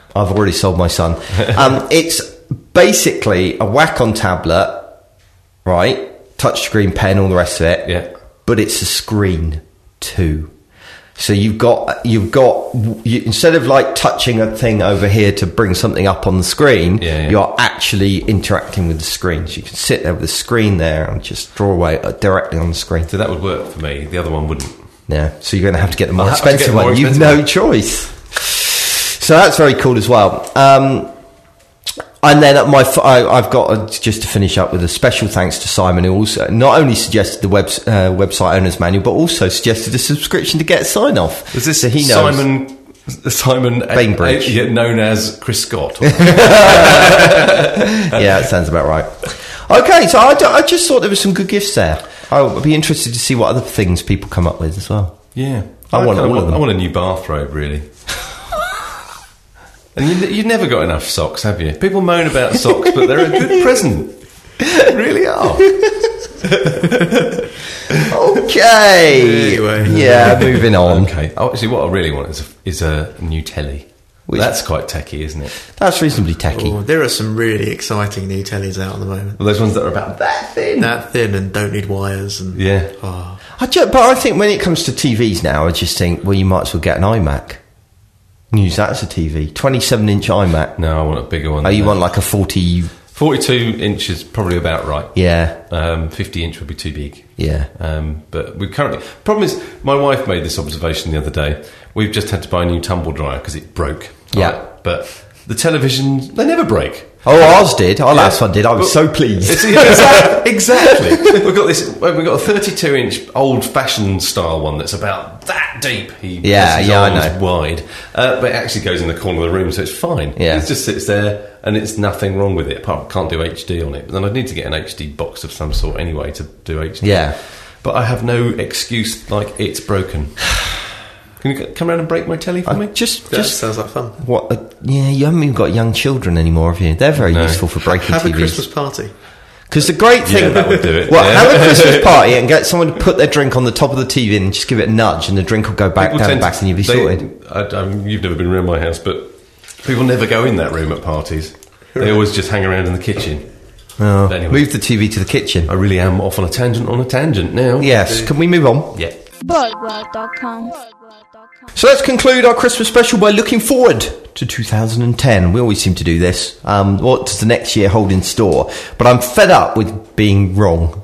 I've already sold my son. It's basically a Wacom tablet, right? Touchscreen pen, all the rest of it.
Yeah.
But it's a screen too. So you've got instead of like touching a thing over here to bring something up on the screen, you're actually interacting with the screen. So you can sit there with the screen there and just draw away directly on the screen.
So that would work for me. The other one wouldn't.
Yeah. So you're going to have to get the more expensive one. You've no choice. So that's very cool as well. And then I've got just to finish up with a special thanks to Simon, who also not only suggested the website owner's manual, but also suggested a subscription to Get Sign Off.
Is this
so he knows
Simon
Bainbridge,
known as Chris Scott?
Yeah, that sounds about right. Okay, so I just thought there were some good gifts there. I'll be interested to see what other things people come up with as well.
Yeah,
I want all of them.
I want a new bathrobe, really. And you've never got enough socks, have you? People moan about socks, but they're a good present. They really are.
Okay.
Anyway.
Yeah, moving on.
Okay. Oh, actually, what I really want is a new telly. That's quite techie, isn't it?
That's reasonably techie.
Oh, there are some really exciting new tellies out at the moment.
Well, those ones that are about that thin.
That thin and don't need wires. And
yeah.
Oh.
But I think when it comes to TVs now, I just think, well, you might as well get an iMac. Use that as a TV. 27-inch iMac.
No, I want a bigger one.
Oh, you want like a 40...
42 inches, probably about right.
Yeah.
50-inch would be too big.
Yeah.
But we currently... Problem is, my wife made this observation the other day. We've just had to buy a new tumble dryer because it broke.
Yeah.
Right? But the televisions, they never break.
Oh, ours did. Our last one did. I was so pleased.
Exactly. We've got a 32-inch old-fashioned style one that's about that deep.
I know.
Wide. But it actually goes in the corner of the room, so it's fine.
Yeah.
It just sits there, and it's nothing wrong with it. Apart can't do HD on it. But then I'd need to get an HD box of some sort anyway to do HD.
Yeah.
But I have no excuse like it's broken. Can you come around and break my telly for me?
That sounds like fun.
You haven't even got young children anymore, have you? They're very useful for breaking
Have
TVs.
a Christmas party.
Because the great thing...
that would do it.
Well, have a Christmas party and get someone to put their drink on the top of the TV and just give it a nudge and the drink will go back down the back and you'll be sorted.
You've never been around my house, but people never go in that room at parties. They always just hang around in the kitchen.
Oh,
anyway,
move the TV to the kitchen.
I really am off on a tangent now.
Yes, can we move on?
Yeah.
Birdworld.com.
So let's conclude our Christmas special by looking forward to 2010. We always seem to do this. What does the next year hold in store? But I'm fed up with being wrong.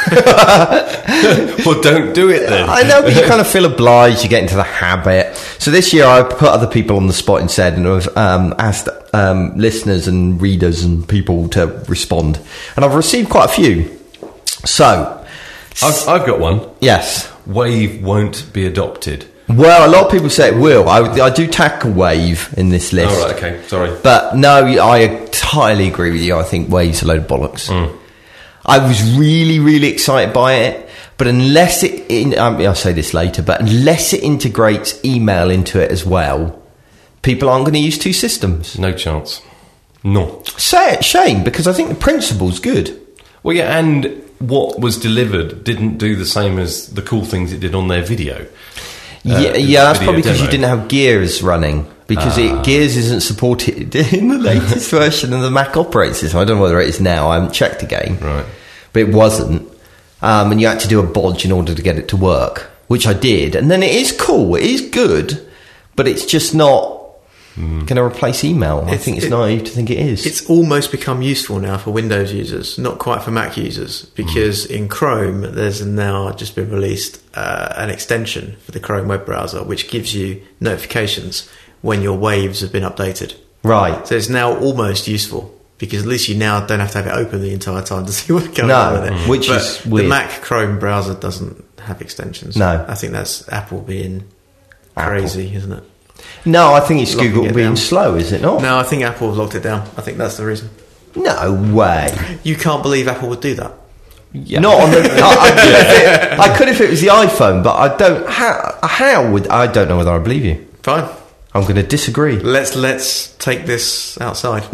Well, don't do it then.
I know, but you kind of feel obliged. You get into the habit. So this year I put other people on the spot instead and I've asked listeners and readers and people to respond. And I've received quite a few. So...
I've got one.
Yes.
Wave won't be adopted.
Well, a lot of people say it will. I do tackle Wave in this list.
Oh, right, okay, sorry.
But no, I entirely agree with you. I think Wave's a load of bollocks. I was really, really excited by it, but unless I'll say this later, but unless it integrates email into it as well, people aren't going to use two systems.
No chance. No.
Shame, because I think the principle's good.
Well, yeah, and what was delivered didn't do the same as the cool things it did on their video.
That's probably because you didn't have Gears running. Because Gears isn't supported in the latest version of the Mac operating system. I don't know whether it is now. I haven't checked again.
Right.
But it wasn't. And you had to do a bodge in order to get it to work, which I did. And then it is cool. It is good. But it's just not going to replace email. I think it's naive to think it is.
It's almost become useful now for Windows users, not quite for Mac users, because in Chrome there's now just been released an extension for the Chrome web browser which gives you notifications when your waves have been updated.
Right.
So it's now almost useful because at least you now don't have to have it open the entire time to see what's going on with it.
Which is weird.
The Mac Chrome browser doesn't have extensions.
No.
I think that's Apple being crazy, isn't it?
No, I think it's
Locking
Google
it
being
down.
slow, is it not?
No, I think Apple have locked it down. I think that's the reason.
No way.
You can't believe Apple would do that.
Yeah. Not on the. I could if it was the iPhone, but I don't. How would I? Don't know whether I believe you.
Fine.
I'm going to disagree.
Let's take this outside.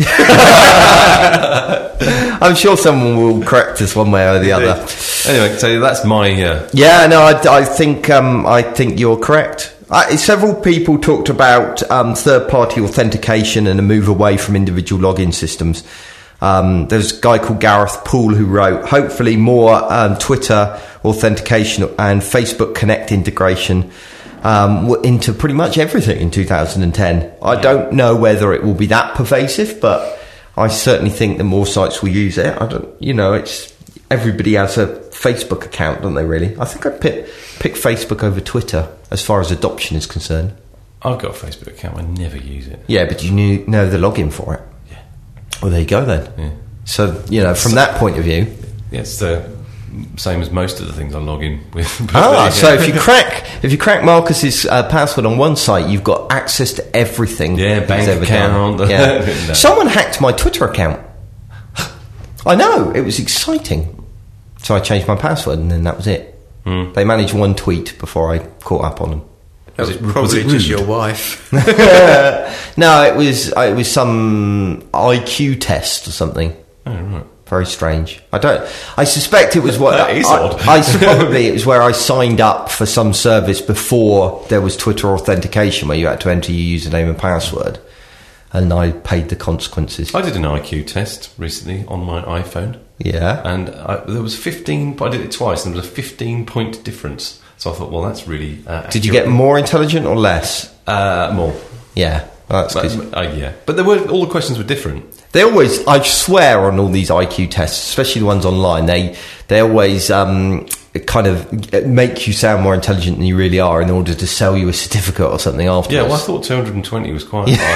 I'm sure someone will correct us one way or the other.
Anyway, so that's my...
Yeah, no, I think you're correct. Several people talked about third-party authentication and a move away from individual login systems. There's a guy called Gareth Poole who wrote, hopefully more Twitter authentication and Facebook Connect integration into pretty much everything in 2010. I don't know whether it will be that pervasive, but I certainly think that more sites will use it. It's everybody has a Facebook account, don't they, really? I think I'd pick Facebook over Twitter as far as adoption is concerned.
I've got a Facebook account, I never use it.
Yeah, but you know the login for it.
Yeah.
Well, there you go then.
Yeah.
So, from that point of view...
Yeah, it's the same as most of the things I log in with.
So if you crack Marcus's password on one site, you've got access to everything.
Yeah, bank account.
Yeah.
No.
Someone hacked my Twitter account. I know, it was exciting. So I changed my password and then that was it. They managed one tweet before I caught up on them.
That was probably just your wife.
No, it was some IQ test or something.
Oh, right.
Very strange. I suspect it was what...
That is odd.
Probably it was where I signed up for some service before there was Twitter authentication, where you had to enter your username and password. And I paid the consequences.
I did an IQ test recently on my iPhone.
Yeah.
And there was 15... I did it twice, and there was a 15-point difference. So I thought, well, that's really...
Did you get more intelligent or less?
More.
Yeah. Well, that's good.
Yeah. But all the questions were different.
They always, I swear on all these IQ tests, especially the ones online, they always kind of make you sound more intelligent than you really are in order to sell you a certificate or something afterwards.
Yeah, well, I thought 220 was quite high.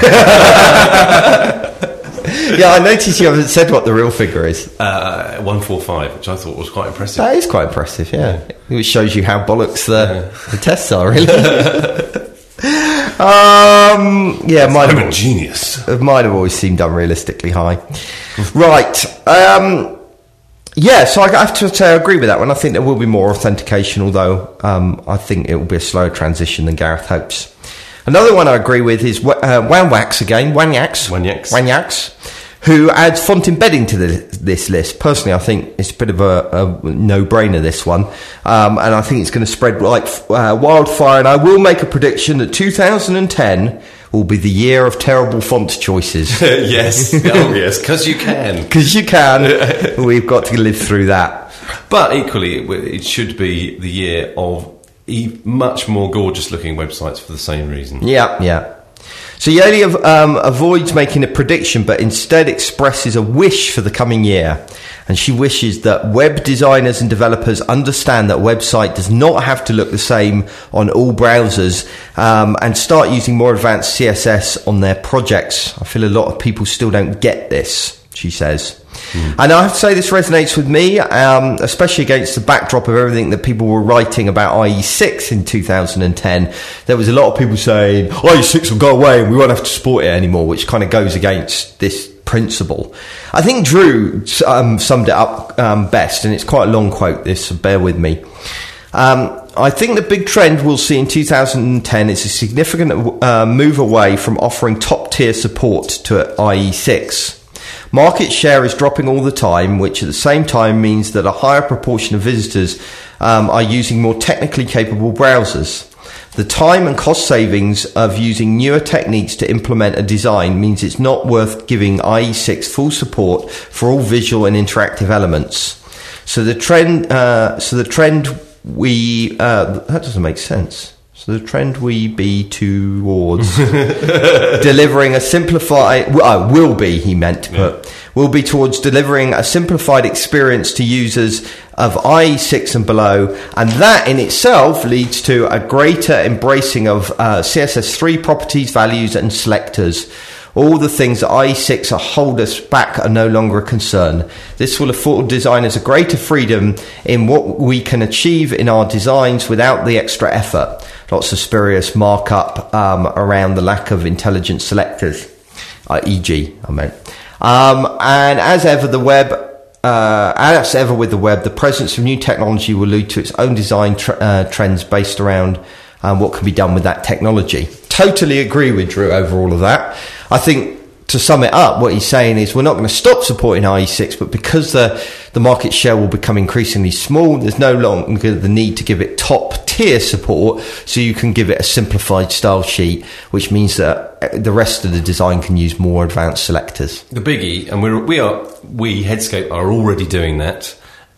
Yeah, I noticed you haven't said what the real figure is.
145, which I thought was quite impressive.
That is quite impressive, yeah. Which shows you how bollocks the tests are, really.
I'm a genius.
Mine have always seemed unrealistically high. Right. So I have to say I agree with that one. I think there will be more authentication, although I think it will be a slower transition than Gareth hopes. Another one I agree with is Wanwax again, Wanyax, who adds font embedding to this list. Personally, I think it's a bit of a no-brainer, this one. And I think it's going to spread like wildfire. And I will make a prediction that 2010 will be the year of terrible font choices.
Yes. Oh, yes, because you can.
Because you can. We've got to live through that.
But equally, it should be the year of much more gorgeous-looking websites for the same reason.
Yeah. So Yali avoids making a prediction, but instead expresses a wish for the coming year. And she wishes that web designers and developers understand that a website does not have to look the same on all browsers, and start using more advanced CSS on their projects. I feel a lot of people still don't get this, she says. And I have to say this resonates with me, especially against the backdrop of everything that people were writing about IE6 in 2010. There was a lot of people saying, IE6 will go away and we won't have to support it anymore, which kind of goes against this principle. I think Drew summed it up best, and it's quite a long quote, this, so bear with me. I think the big trend we'll see in 2010 is a significant move away from offering top-tier support to IE6. Market share is dropping all the time, which at the same time means that a higher proportion of visitors are using more technically capable browsers. The time and cost savings of using newer techniques to implement a design means it's not worth giving IE6 full support for all visual and interactive elements. So the trend that doesn't make sense. So the trend we be towards delivering a simplified... will be, he meant to put. Will be towards delivering a simplified experience to users of IE6 and below. And that in itself leads to a greater embracing of CSS3 properties, values and selectors. All the things that IE6 hold us back are no longer a concern. This will afford designers a greater freedom in what we can achieve in our designs without the extra effort. Lots of spurious markup around the lack of intelligent selectors, e.g. I meant. And as ever, with the web, the presence of new technology will lead to its own design trends based around what can be done with that technology. Totally agree with Drew over all of that. I think to sum it up, what he's saying is we're not going to stop supporting IE6, but because the market share will become increasingly small, there's no longer the need to give it top tier support, so you can give it a simplified style sheet, which means that the rest of the design can use more advanced selectors.
The biggie, and we Headscape are already doing that.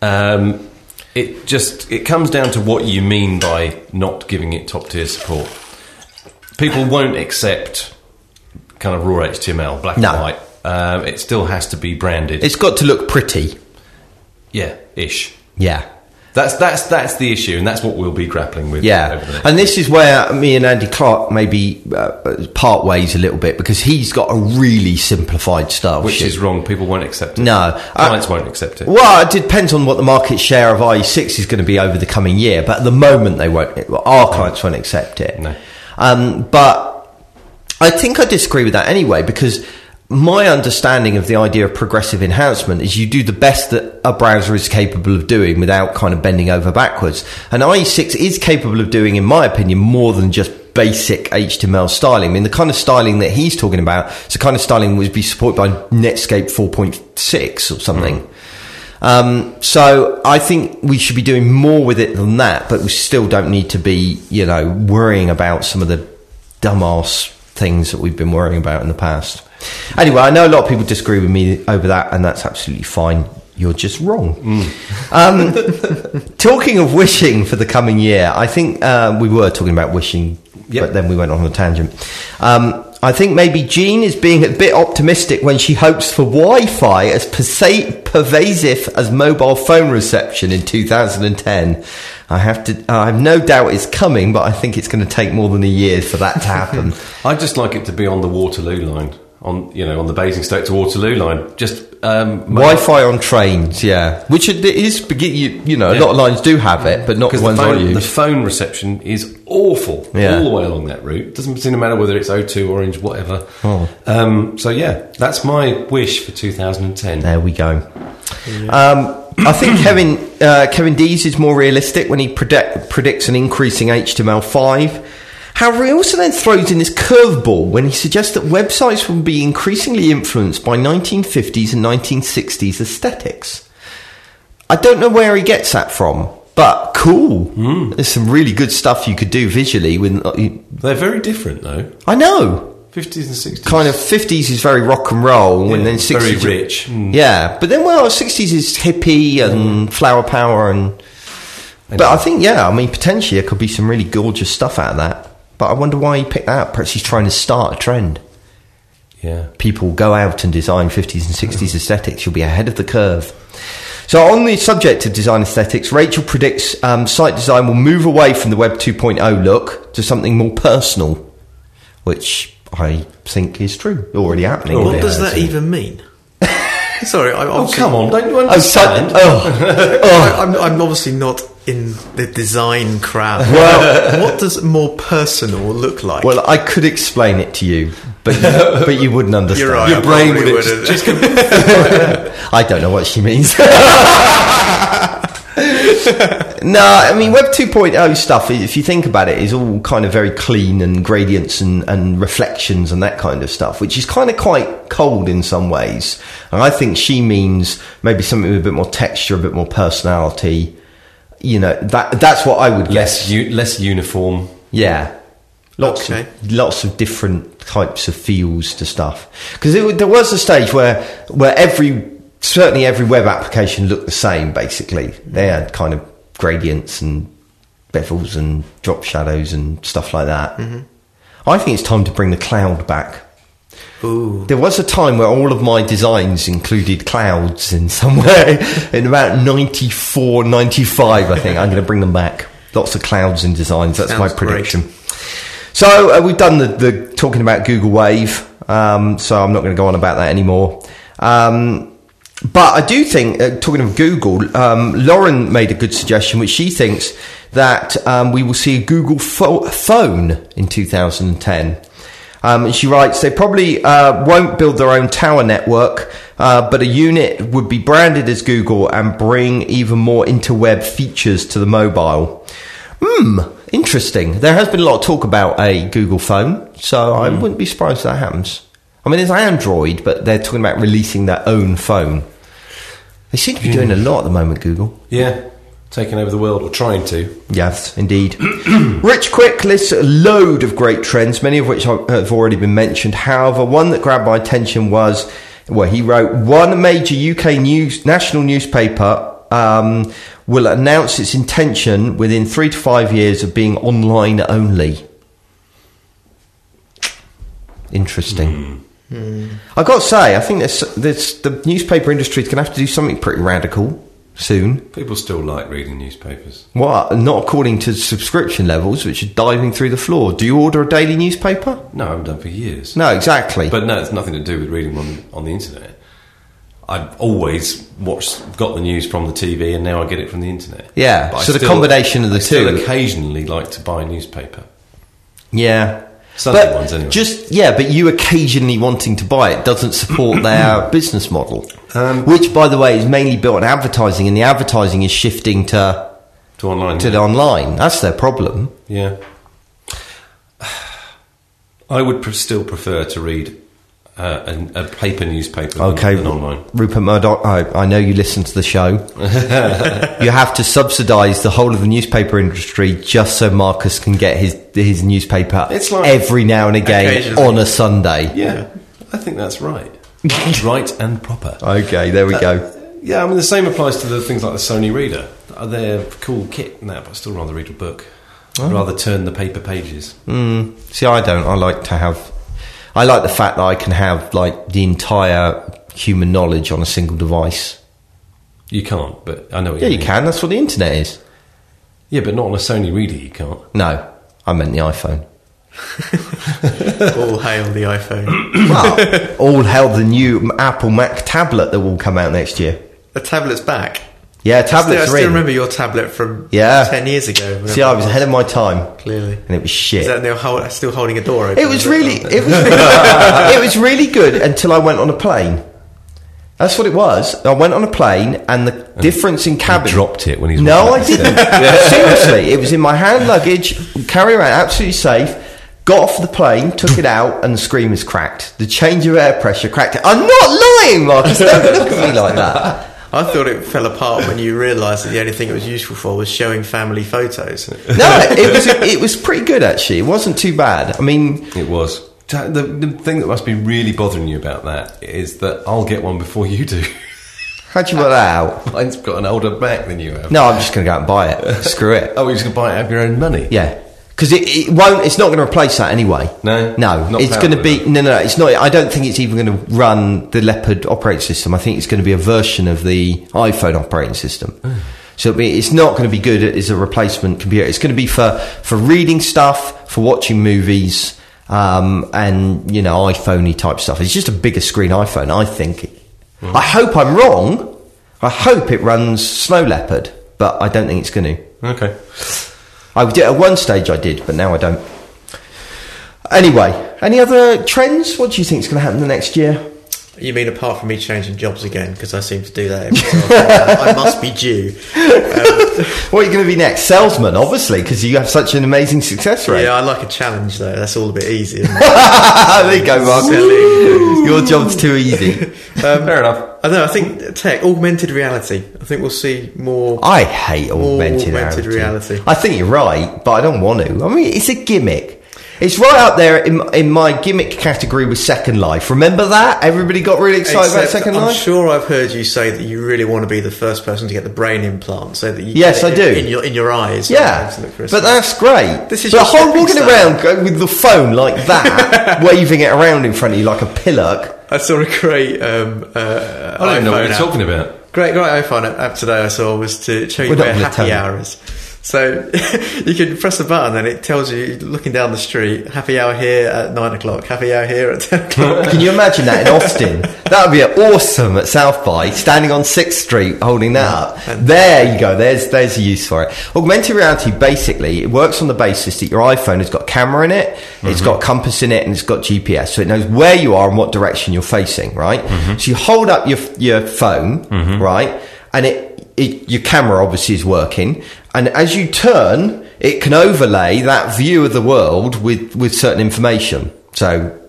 It comes down to what you mean by not giving it top tier support. People won't accept kind of raw HTML, black and white. It still has to be branded.
It's got to look pretty.
Yeah, ish.
Yeah.
That's the issue, and that's what we'll be grappling with.
Yeah, and this is where me and Andy Clark maybe part ways a little bit, because he's got a really simplified style
which
sheet.
Is wrong. People won't accept it.
No,
clients won't accept it.
Well, it depends on what the market share of IE6 is going to be over the coming year, but at the moment they won't. Our clients won't accept it.
No,
but I think I disagree with that anyway, because my understanding of the idea of progressive enhancement is you do the best that a browser is capable of doing without kind of bending over backwards. And IE6 is capable of doing, in my opinion, more than just basic HTML styling. I mean, the kind of styling that he's talking about is the kind of styling that would be supported by Netscape 4.6 or something. So I think we should be doing more with it than that, but we still don't need to be, worrying about some of the dumbass things that we've been worrying about in the past. Anyway, I know a lot of people disagree with me over that, and that's absolutely fine. You're just wrong. Talking of wishing for the coming year, I think we were talking about wishing, but then we went on a tangent. I think maybe Jean is being a bit optimistic when she hopes for Wi-Fi as pervasive as mobile phone reception in 2010. I have no doubt it's coming, but I think it's going to take more than a year for that to happen.
I'd just like it to be on the Waterloo line, on the Basingstoke to Waterloo line. Just
Wi-Fi on trains, which it is. A lot of lines do have it, but not the ones I use.
The phone reception is awful all the way along that route. It doesn't seem to matter whether it's O2, Orange, whatever. That's my wish for 2010.
There we go. I think Kevin Dees is more realistic when he predicts an increasing HTML5. However, he also then throws in this curveball when he suggests that websites will be increasingly influenced by 1950s and 1960s aesthetics. I don't know where he gets that from, but cool. There's some really good stuff you could do visually.
They're very different, though.
I know.
50s and 60s.
Kind of 50s is very rock and roll, and then 60s
very rich.
Yeah, but then 60s is hippie and flower power, but I think potentially there could be some really gorgeous stuff out of that. But I wonder why he picked that up. Perhaps he's trying to start a trend.
Yeah,
people go out and design 50s and 60s aesthetics. You'll be ahead of the curve. So on the subject of design aesthetics, Rachel predicts site design will move away from the Web 2.0 look to something more personal, which I think is true. Already happening.
What does that even mean? Sorry,
come on, don't you understand?
I'm obviously not in the design crowd. Well, what does more personal look like?
Well, I could explain it to you, but you wouldn't understand.
You're right.
Your brain wouldn't.
I don't know what she means. No, I mean, Web 2.0 stuff, if you think about it, is all kind of very clean and gradients and reflections and that kind of stuff, which is kind of quite cold in some ways. And I think she means maybe something with a bit more texture, a bit more personality. That's what I would guess.
Less uniform.
Yeah. Lots of different types of feels to stuff. Because there was a stage where certainly every web application looked the same, basically. They had kind of gradients and bevels and drop shadows and stuff like that. Mm-hmm. I think it's time to bring the cloud back.
Ooh.
There was a time where all of my designs included clouds in some way. In about 94, 95, I think. I'm going to bring them back. Lots of clouds in designs. That's my prediction. Great. So we've done the talking about Google Wave. So I'm not going to go on about that anymore. But I do think, talking of Google, Lauren made a good suggestion, which she thinks that we will see a Google phone in 2010. And she writes, they probably won't build their own tower network, but a unit would be branded as Google and bring even more interweb features to the mobile. Interesting. There has been a lot of talk about a Google phone, so I wouldn't be surprised if that happens. I mean, there's Android, but they're talking about releasing their own phone. They seem to be doing a lot at the moment, Google.
Yeah, taking over the world, or trying to.
Yes, indeed. Rich Quick lists a load of great trends, many of which have already been mentioned. However, one that grabbed my attention was, well, he wrote, one major UK national newspaper will announce its intention within 3 to 5 years of being online only. Interesting. I've got to say, I think the newspaper industry is going to have to do something pretty radical soon.
People still like reading newspapers.
What? Not according to subscription levels, which are diving through the floor. Do you order a daily newspaper?
No, I haven't done for years.
No, exactly.
But no, it's nothing to do with reading on the internet. I've always got the news from the TV, and now I get it from the internet.
Yeah,
but
so the combination of the two.
I still occasionally like to buy a newspaper.
Yeah.
Sunday ones, anyway.
But you occasionally wanting to buy it doesn't support their business model, which, by the way, is mainly built on advertising, and the advertising is shifting to
online.
To the online. That's their problem.
Yeah. I would still prefer to read a paper newspaper than online.
Rupert Murdoch, I know you listen to the show. You have to subsidise the whole of the newspaper industry just so Marcus can get his newspaper every now and again on a Sunday.
Yeah, I think that's right. Right and proper.
Okay, there we go.
Yeah, I mean, the same applies to the things like the Sony Reader. They're cool kit now, but I still rather read a book. I'd rather turn the paper pages.
See, I don't. I like the fact that I can have like the entire human knowledge on a single device.
You can't, but I know what you mean.
You can. That's what the internet is.
Yeah, but not on a Sony Reader, you can't.
No, I meant the iPhone.
All hail the iPhone.
Well, all hail the new Apple Mac tablet that will come out next year.
The tablet's back.
Yeah, tablets
I still remember your tablet from 10 years ago.
See, I was ahead of my time.
Clearly.
And it was shit.
Is that now still holding a door open?
It was it was really good until I went on a plane. That's what it was. I went on a plane, and the difference in cabin...
You dropped it when he's...
No, I didn't. Seriously, it was in my hand luggage, carry around, absolutely safe. Got off the plane, took it out, and the screen was cracked. The change of air pressure cracked it. I'm not lying, Marcus. Don't look at me like that.
I thought it fell apart when you realised that the only thing it was useful for was showing family photos.
No, it was pretty good, actually. It wasn't too bad. I mean...
It was. The thing that must be really bothering you about that is that I'll get one before you do.
How'd you work that out?
Mine's got an older Mac than you have.
No, I'm just going to go out and buy it. Screw it.
Oh, you're just going to buy it out of your own money?
Yeah. Because it won't. It's not going to replace that anyway.
No,
it's going to be no. It's not. I don't think it's even going to run the Leopard operating system. I think it's going to be a version of the iPhone operating system. So it's not going to be good as a replacement computer. It's going to be for reading stuff, for watching movies, and iPhone-y type stuff. It's just a bigger screen iPhone, I think. I hope I'm wrong. I hope it runs Snow Leopard, but I don't think it's going to.
Okay.
At one stage I did, but now I don't. Anyway, any other trends? What do you think is going to happen the next year?
You mean apart from me changing jobs again, because I seem to do that every so often. I must be due.
What are you going to be next? Salesman, obviously, because you have such an amazing success rate.
Yeah, I like a challenge, though. That's all a bit easy, isn't it?
There you go, Mark. Your job's too easy.
Fair enough.
I don't know, I think augmented reality. I think we'll see more...
I hate augmented reality. I think you're right, but I don't want to. I mean, it's a gimmick. It's right up there in my gimmick category with Second Life. Remember that? Everybody got really excited about Second Life?
I'm sure I've heard you say that you really want to be the first person to get the brain implant, so that you
yes, I do.
In your eyes.
Yeah, but that's great.
This is
but walking around with the phone like that, waving it around in front of you like a pillock.
I saw a great
I don't know what you're talking about.
Great iPhone app today I saw was to show you where happy hour is. So you can press a button and it tells you, looking down the street, happy hour here at 9 o'clock, happy hour here at 10 o'clock.
Can you imagine that in Austin? That would be awesome at South by, standing on 6th Street holding that up. There you go, there's a use for it. Augmented reality, basically, it works on the basis that your iPhone has got a camera in it, it's got compass in it, and it's got GPS, so it knows where you are and what direction you're facing, right? So you hold up your phone, right, and your camera obviously is working, and as you turn, it can overlay that view of the world with certain information. So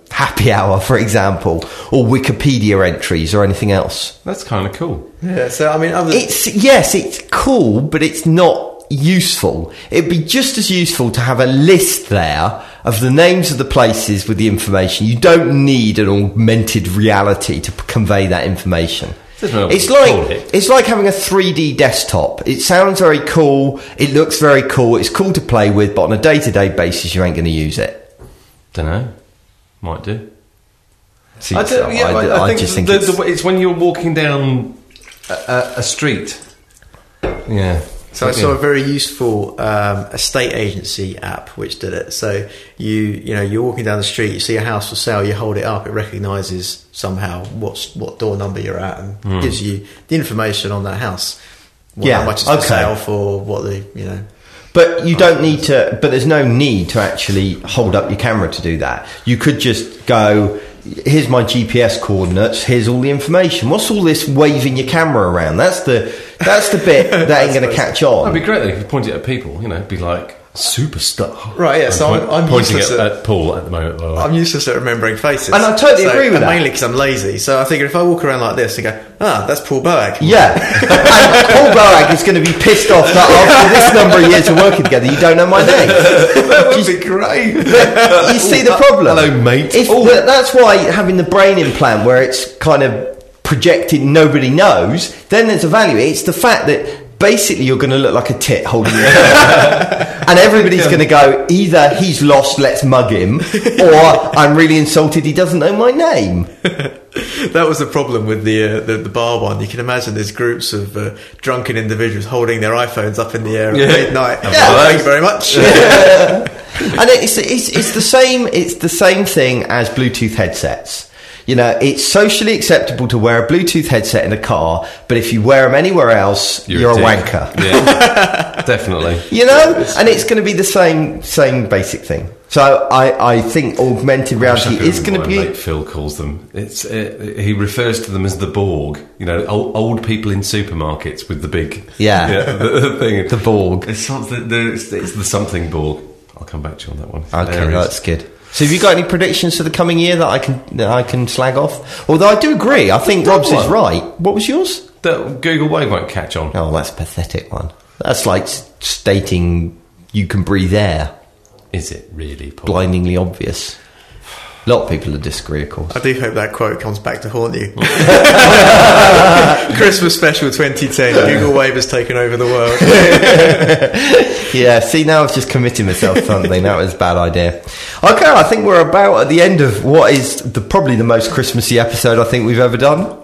happy hour, for example, or Wikipedia entries or anything else.
That's kind of cool.
Yeah, so I mean,
it's cool, but it's not useful. It'd be just as useful to have a list there of the names of the places with the information. You don't need an augmented reality to convey that information. It's like having a 3D desktop. It sounds very cool, it looks very cool, it's cool to play with, but on a day-to-day basis you ain't going to use it.
Dunno. Might do.
I think
it's when you're walking down a street. Yeah.
So I saw a very useful estate agency app which did it. So you're walking down the street, you see a house for sale, you hold it up, it recognises somehow what door number you're at and gives you the information on that house. How much it's for sale for, what the
But you don't need to. But there's no need to actually hold up your camera to do that. You could just go, here's my GPS coordinates, here's all the information. What's all this waving your camera around? That's the bit that ain't going to catch on.
That'd be great though, if you point it at people, be like, superstar.
Right, yeah, so I'm
pointing at Paul at the moment.
I'm useless at remembering faces.
And I totally agree with that.
Mainly because I'm lazy. So I figure if I walk around like this and go, that's Paul Boag.
Yeah. And Paul Boag is going to be pissed off that after this number of years of working together, you don't know my name.
That would be great.
You see the problem?
Hello, mate.
That's why having the brain implant where it's kind of projected, nobody knows, then there's a value. It's the fact that basically you're going to look like a tit holding your and everybody's going to go, either he's lost, let's mug him, or I'm really insulted he doesn't know my name.
That was the problem with the bar one. You can imagine there's groups of drunken individuals holding their iPhones up in the air at midnight. Thank you very much.
And it's the same thing as Bluetooth headsets. It's socially acceptable to wear a Bluetooth headset in a car, but if you wear them anywhere else, you're a wanker.
Yeah, definitely.
And it's going to be the same basic thing. So I think augmented reality is going to be.
Mate Phil calls them. He refers to them as the Borg. Old people in supermarkets with the big the thing.
The Borg.
It's the something Borg. I'll come back to you on that one.
Okay, that's good. So have you got any predictions for the coming year that I can slag off? Although I do agree, I think Rob's is right. What was yours?
That Google Wave won't catch on.
Oh, that's a pathetic one. That's like stating you can breathe air.
Is it really, Paul?
Blindingly obvious. A lot of people would disagree, of course.
I do hope that quote comes back to haunt you. Christmas special 2010. Google Wave has taken over the world.
Yeah, see, now I've just committed myself to something. That was a bad idea. Okay, I think we're about at the end of what is probably the most Christmassy episode I think we've ever done.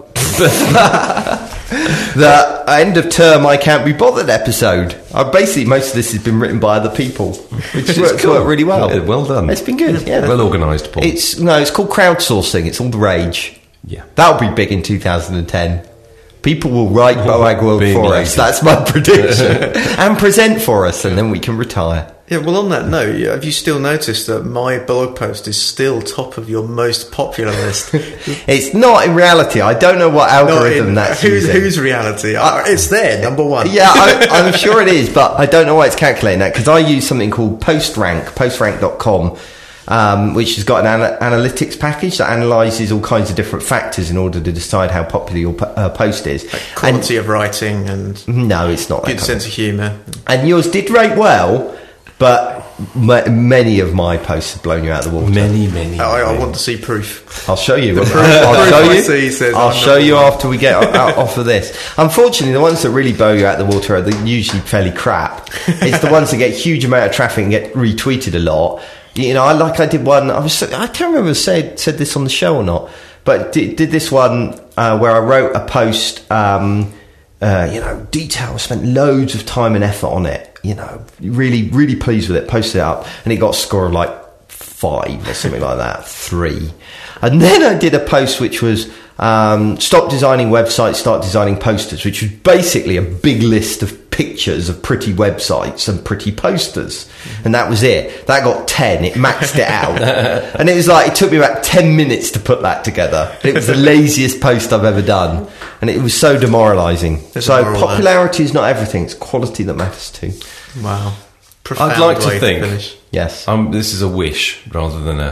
The end of term I can't be bothered episode. Basically, most of this has been written by other people, which worked really well.
Yeah, well done.
It's been good. Yeah,
well organised, Paul.
It's called crowdsourcing. It's all the rage.
Yeah,
that'll be big in 2010. People will write Boag World for us. That's my prediction, and present for us, and then we can retire.
Yeah, well, on that note, have you still noticed that my blog post is still top of your most popular list?
It's not in reality. I don't know what algorithm that's using.
Whose reality? It's there, number one.
Yeah, I'm sure it is, but I don't know why it's calculating that, because I use something called postrank.com, which has got an analytics package that analyses all kinds of different factors in order to decide how popular your post is.
Like quality of writing and...
No, it's not.
Good sense of humour.
And yours did rate well, but many of my posts have blown you out of the water.
Many.
I want to see proof.
I'll show you.
I'll
show you after we get off of this. Unfortunately, the ones that really blow you out of the water are usually fairly crap. It's the ones that get huge amount of traffic and get retweeted a lot. I did one. I can't remember if I said this on the show or not, but did this one where I wrote a post. Detail. Spent loads of time and effort on it. Really, really pleased with it. Posted it up, and it got a score of like 5 or something like that, 3. And then I did a post which was stop designing websites, start designing posters, which was basically a big list of pictures of pretty websites and pretty posters, and that was it. That got 10. It maxed it out, and it was like it took me about 10 minutes to put that together. It was the laziest post I've ever done, and it was so demoralising. So popularity is not everything; it's quality that matters too.
Wow.
I'd like to think.
Yes.
This is a wish rather than a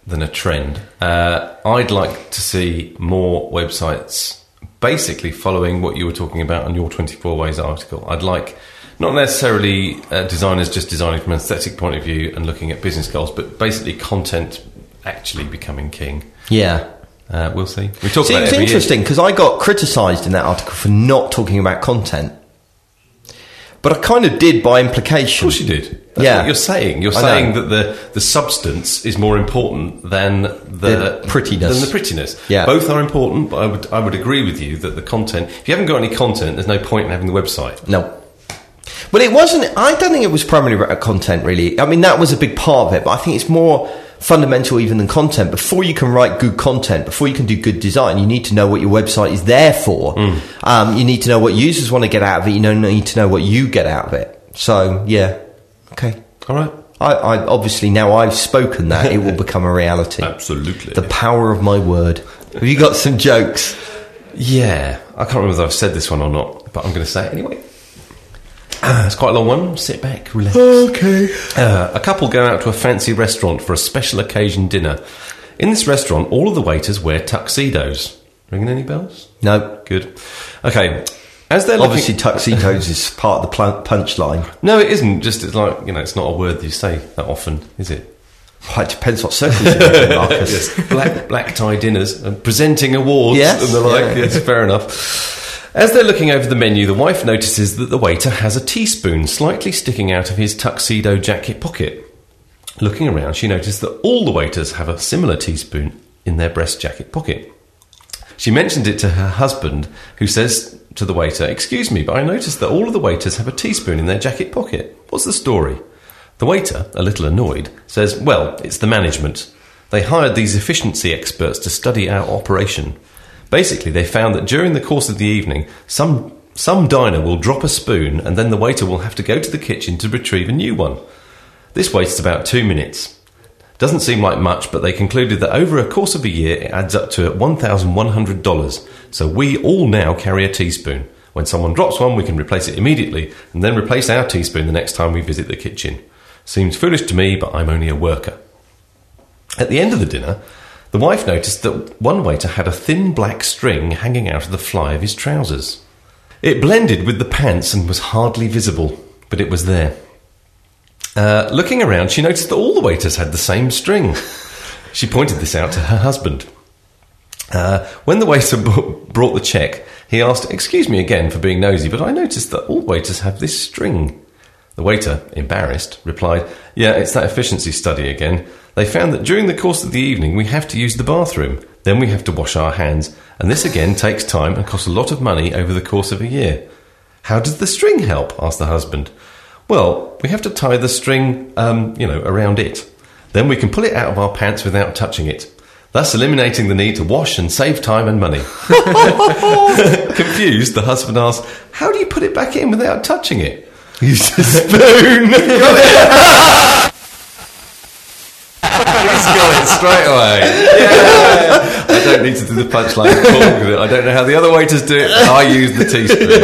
than a trend. I'd like to see more websites basically following what you were talking about on your 24 Ways article. I'd like not necessarily designers just designing from an aesthetic point of view and looking at business goals, but basically content actually becoming king.
Yeah.
We'll see. We talk about it
it's
every
interesting because I got criticised in that article for not talking about content. But I kind of did by implication.
Of course you did. That's what you're saying. You're saying that the substance is more important than the prettiness.
Yeah.
Both are important, but I would agree with you that the content, if you haven't got any content, there's no point in having the website.
No. But it wasn't, I don't think it was primarily about content, really. I mean, that was a big part of it, but I think it's more fundamental even than content. Before you can write good content, before you can do good design, you need to know what your website is there for. You need to know what users want to get out of it. You need to know what you get out of it. So, yeah. Okay.
All right.
I obviously, now I've spoken that, it will become a reality.
Absolutely.
The power of my word. Have you got some jokes?
Yeah. I can't remember whether I've said this one or not, but I'm going to say it anyway. It's quite a long one. Sit back, relax.
Okay.
A couple go out to a fancy restaurant for a special occasion dinner. In this restaurant, all of the waiters wear tuxedos. Ringing any bells?
No.
Good. Okay. As they're
obviously tuxedos is part of the punchline.
No, it isn't. Just it's like, it's not a word that you say that often, is it?
Well, it depends what circles you're in, Marcus.
Yes. Black tie dinners and presenting awards and the like.
Yeah.
Yes, fair enough. As they're looking over the menu, the wife notices that the waiter has a teaspoon slightly sticking out of his tuxedo jacket pocket. Looking around, she noticed that all the waiters have a similar teaspoon in their breast jacket pocket. She mentioned it to her husband, who says to the waiter, "Excuse me, but I noticed that all of the waiters have a teaspoon in their jacket pocket. What's the story?" The waiter, a little annoyed, says, "Well, it's the management. They hired these efficiency experts to study our operation. Basically, they found that during the course of the evening, some diner will drop a spoon and then the waiter will have to go to the kitchen to retrieve a new one. This wastes about 2 minutes. Doesn't seem like much, but they concluded that over a course of a year, it adds up to $1,100. So we all now carry a teaspoon. When someone drops one, we can replace it immediately and then replace our teaspoon the next time we visit the kitchen. Seems foolish to me, but I'm only a worker." At the end of the dinner, the wife noticed that one waiter had a thin black string hanging out of the fly of his trousers. It blended with the pants and was hardly visible, but it was there. Looking around, she noticed that all the waiters had the same string. She pointed this out to her husband. When the waiter brought the check, he asked, "Excuse me again for being nosy, but I noticed that all waiters have this string." The waiter, embarrassed, replied, "Yeah, it's that efficiency study again. They found that during the course of the evening we have to use the bathroom, then we have to wash our hands, and this again takes time and costs a lot of money over the course of a year." "How does the string help?" asked the husband. "Well, we have to tie the string, around it. Then we can pull it out of our pants without touching it, thus eliminating the need to wash and save time and money." Confused, the husband asked, "How do you put it back in without touching it?" "Use a spoon." He's got it straight away. Yeah. I don't need to do the punchline. I don't know how the other waiters do it. I use the teaspoon.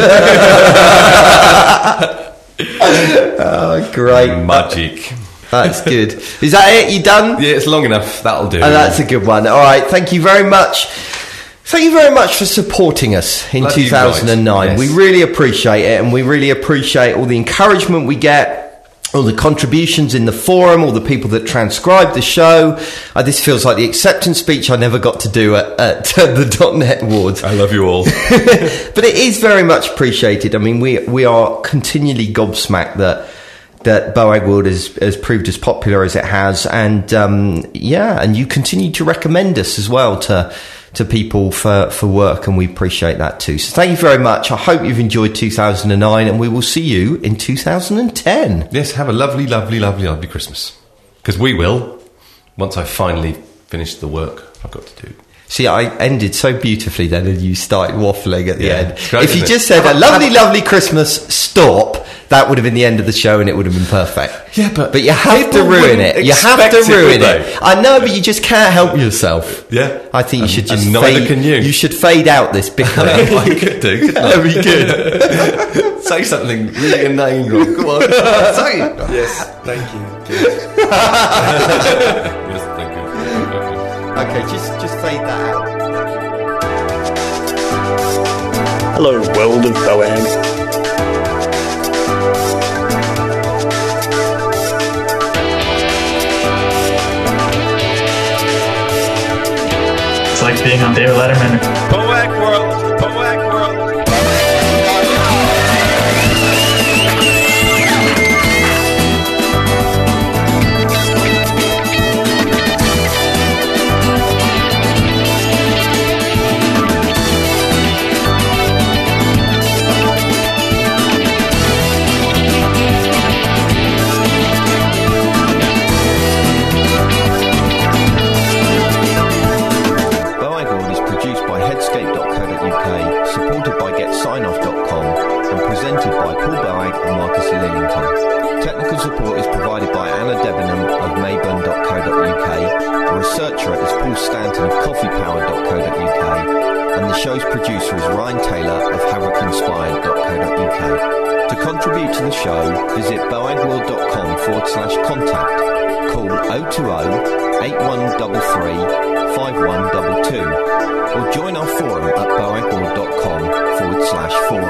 Oh, great.
Magic.
That's good. Is that it? You done?
Yeah, it's long enough. That'll do.
Oh, that's a good one. All right. Thank you very much. Thank you very much for supporting us in
Glad
2009.
Yes.
We really appreciate it, and we really appreciate all the encouragement we get, all the contributions in the forum, all the people that transcribe the show. This feels like the acceptance speech I never got to do at the .NET Awards.
I love you all.
But it is very much appreciated. I mean, we are continually gobsmacked that Boag World has proved as popular as it has, and and you continue to recommend us as well to people for work, and we appreciate that too. So thank you very much. I hope you've enjoyed 2009, and we will see you in 2010.
Yes, have a lovely, lovely, lovely, lovely Christmas. Because we will, once I finally finish the work I've got to do.
See, I ended so beautifully then, and you started waffling at the end.
Great,
if you just said a lovely, lovely Christmas, stop, that would have been the end of the show, and it would have been perfect.
Yeah, but
you have to ruin it. You have to ruin it. I know, but you just can't help yourself.
Yeah,
I think you should just
and neither can you.
You should fade out this bickering.
I could do, couldn't I?
That'd be good.
Say something really inane, Rob. Come on, say it.
Yes, thank you.
Yes, thank you.
Okay, just fade that out.
Hello, world of Boag.
It's like being on David Letterman.
Boag World.
Supported by GetSignOff.com and presented by Paul Boag and Marcus Lillington. Technical support is provided by Anna Debenham of Mayburn.co.uk. The researcher is Paul Stanton of CoffeePower.co.uk, and the show's producer is Ryan Taylor of Havocinspired.co.uk. To contribute to the show, visit boagworld.com/contact. Call 020-8133-5122 or join our forum at boagworld.com/forum.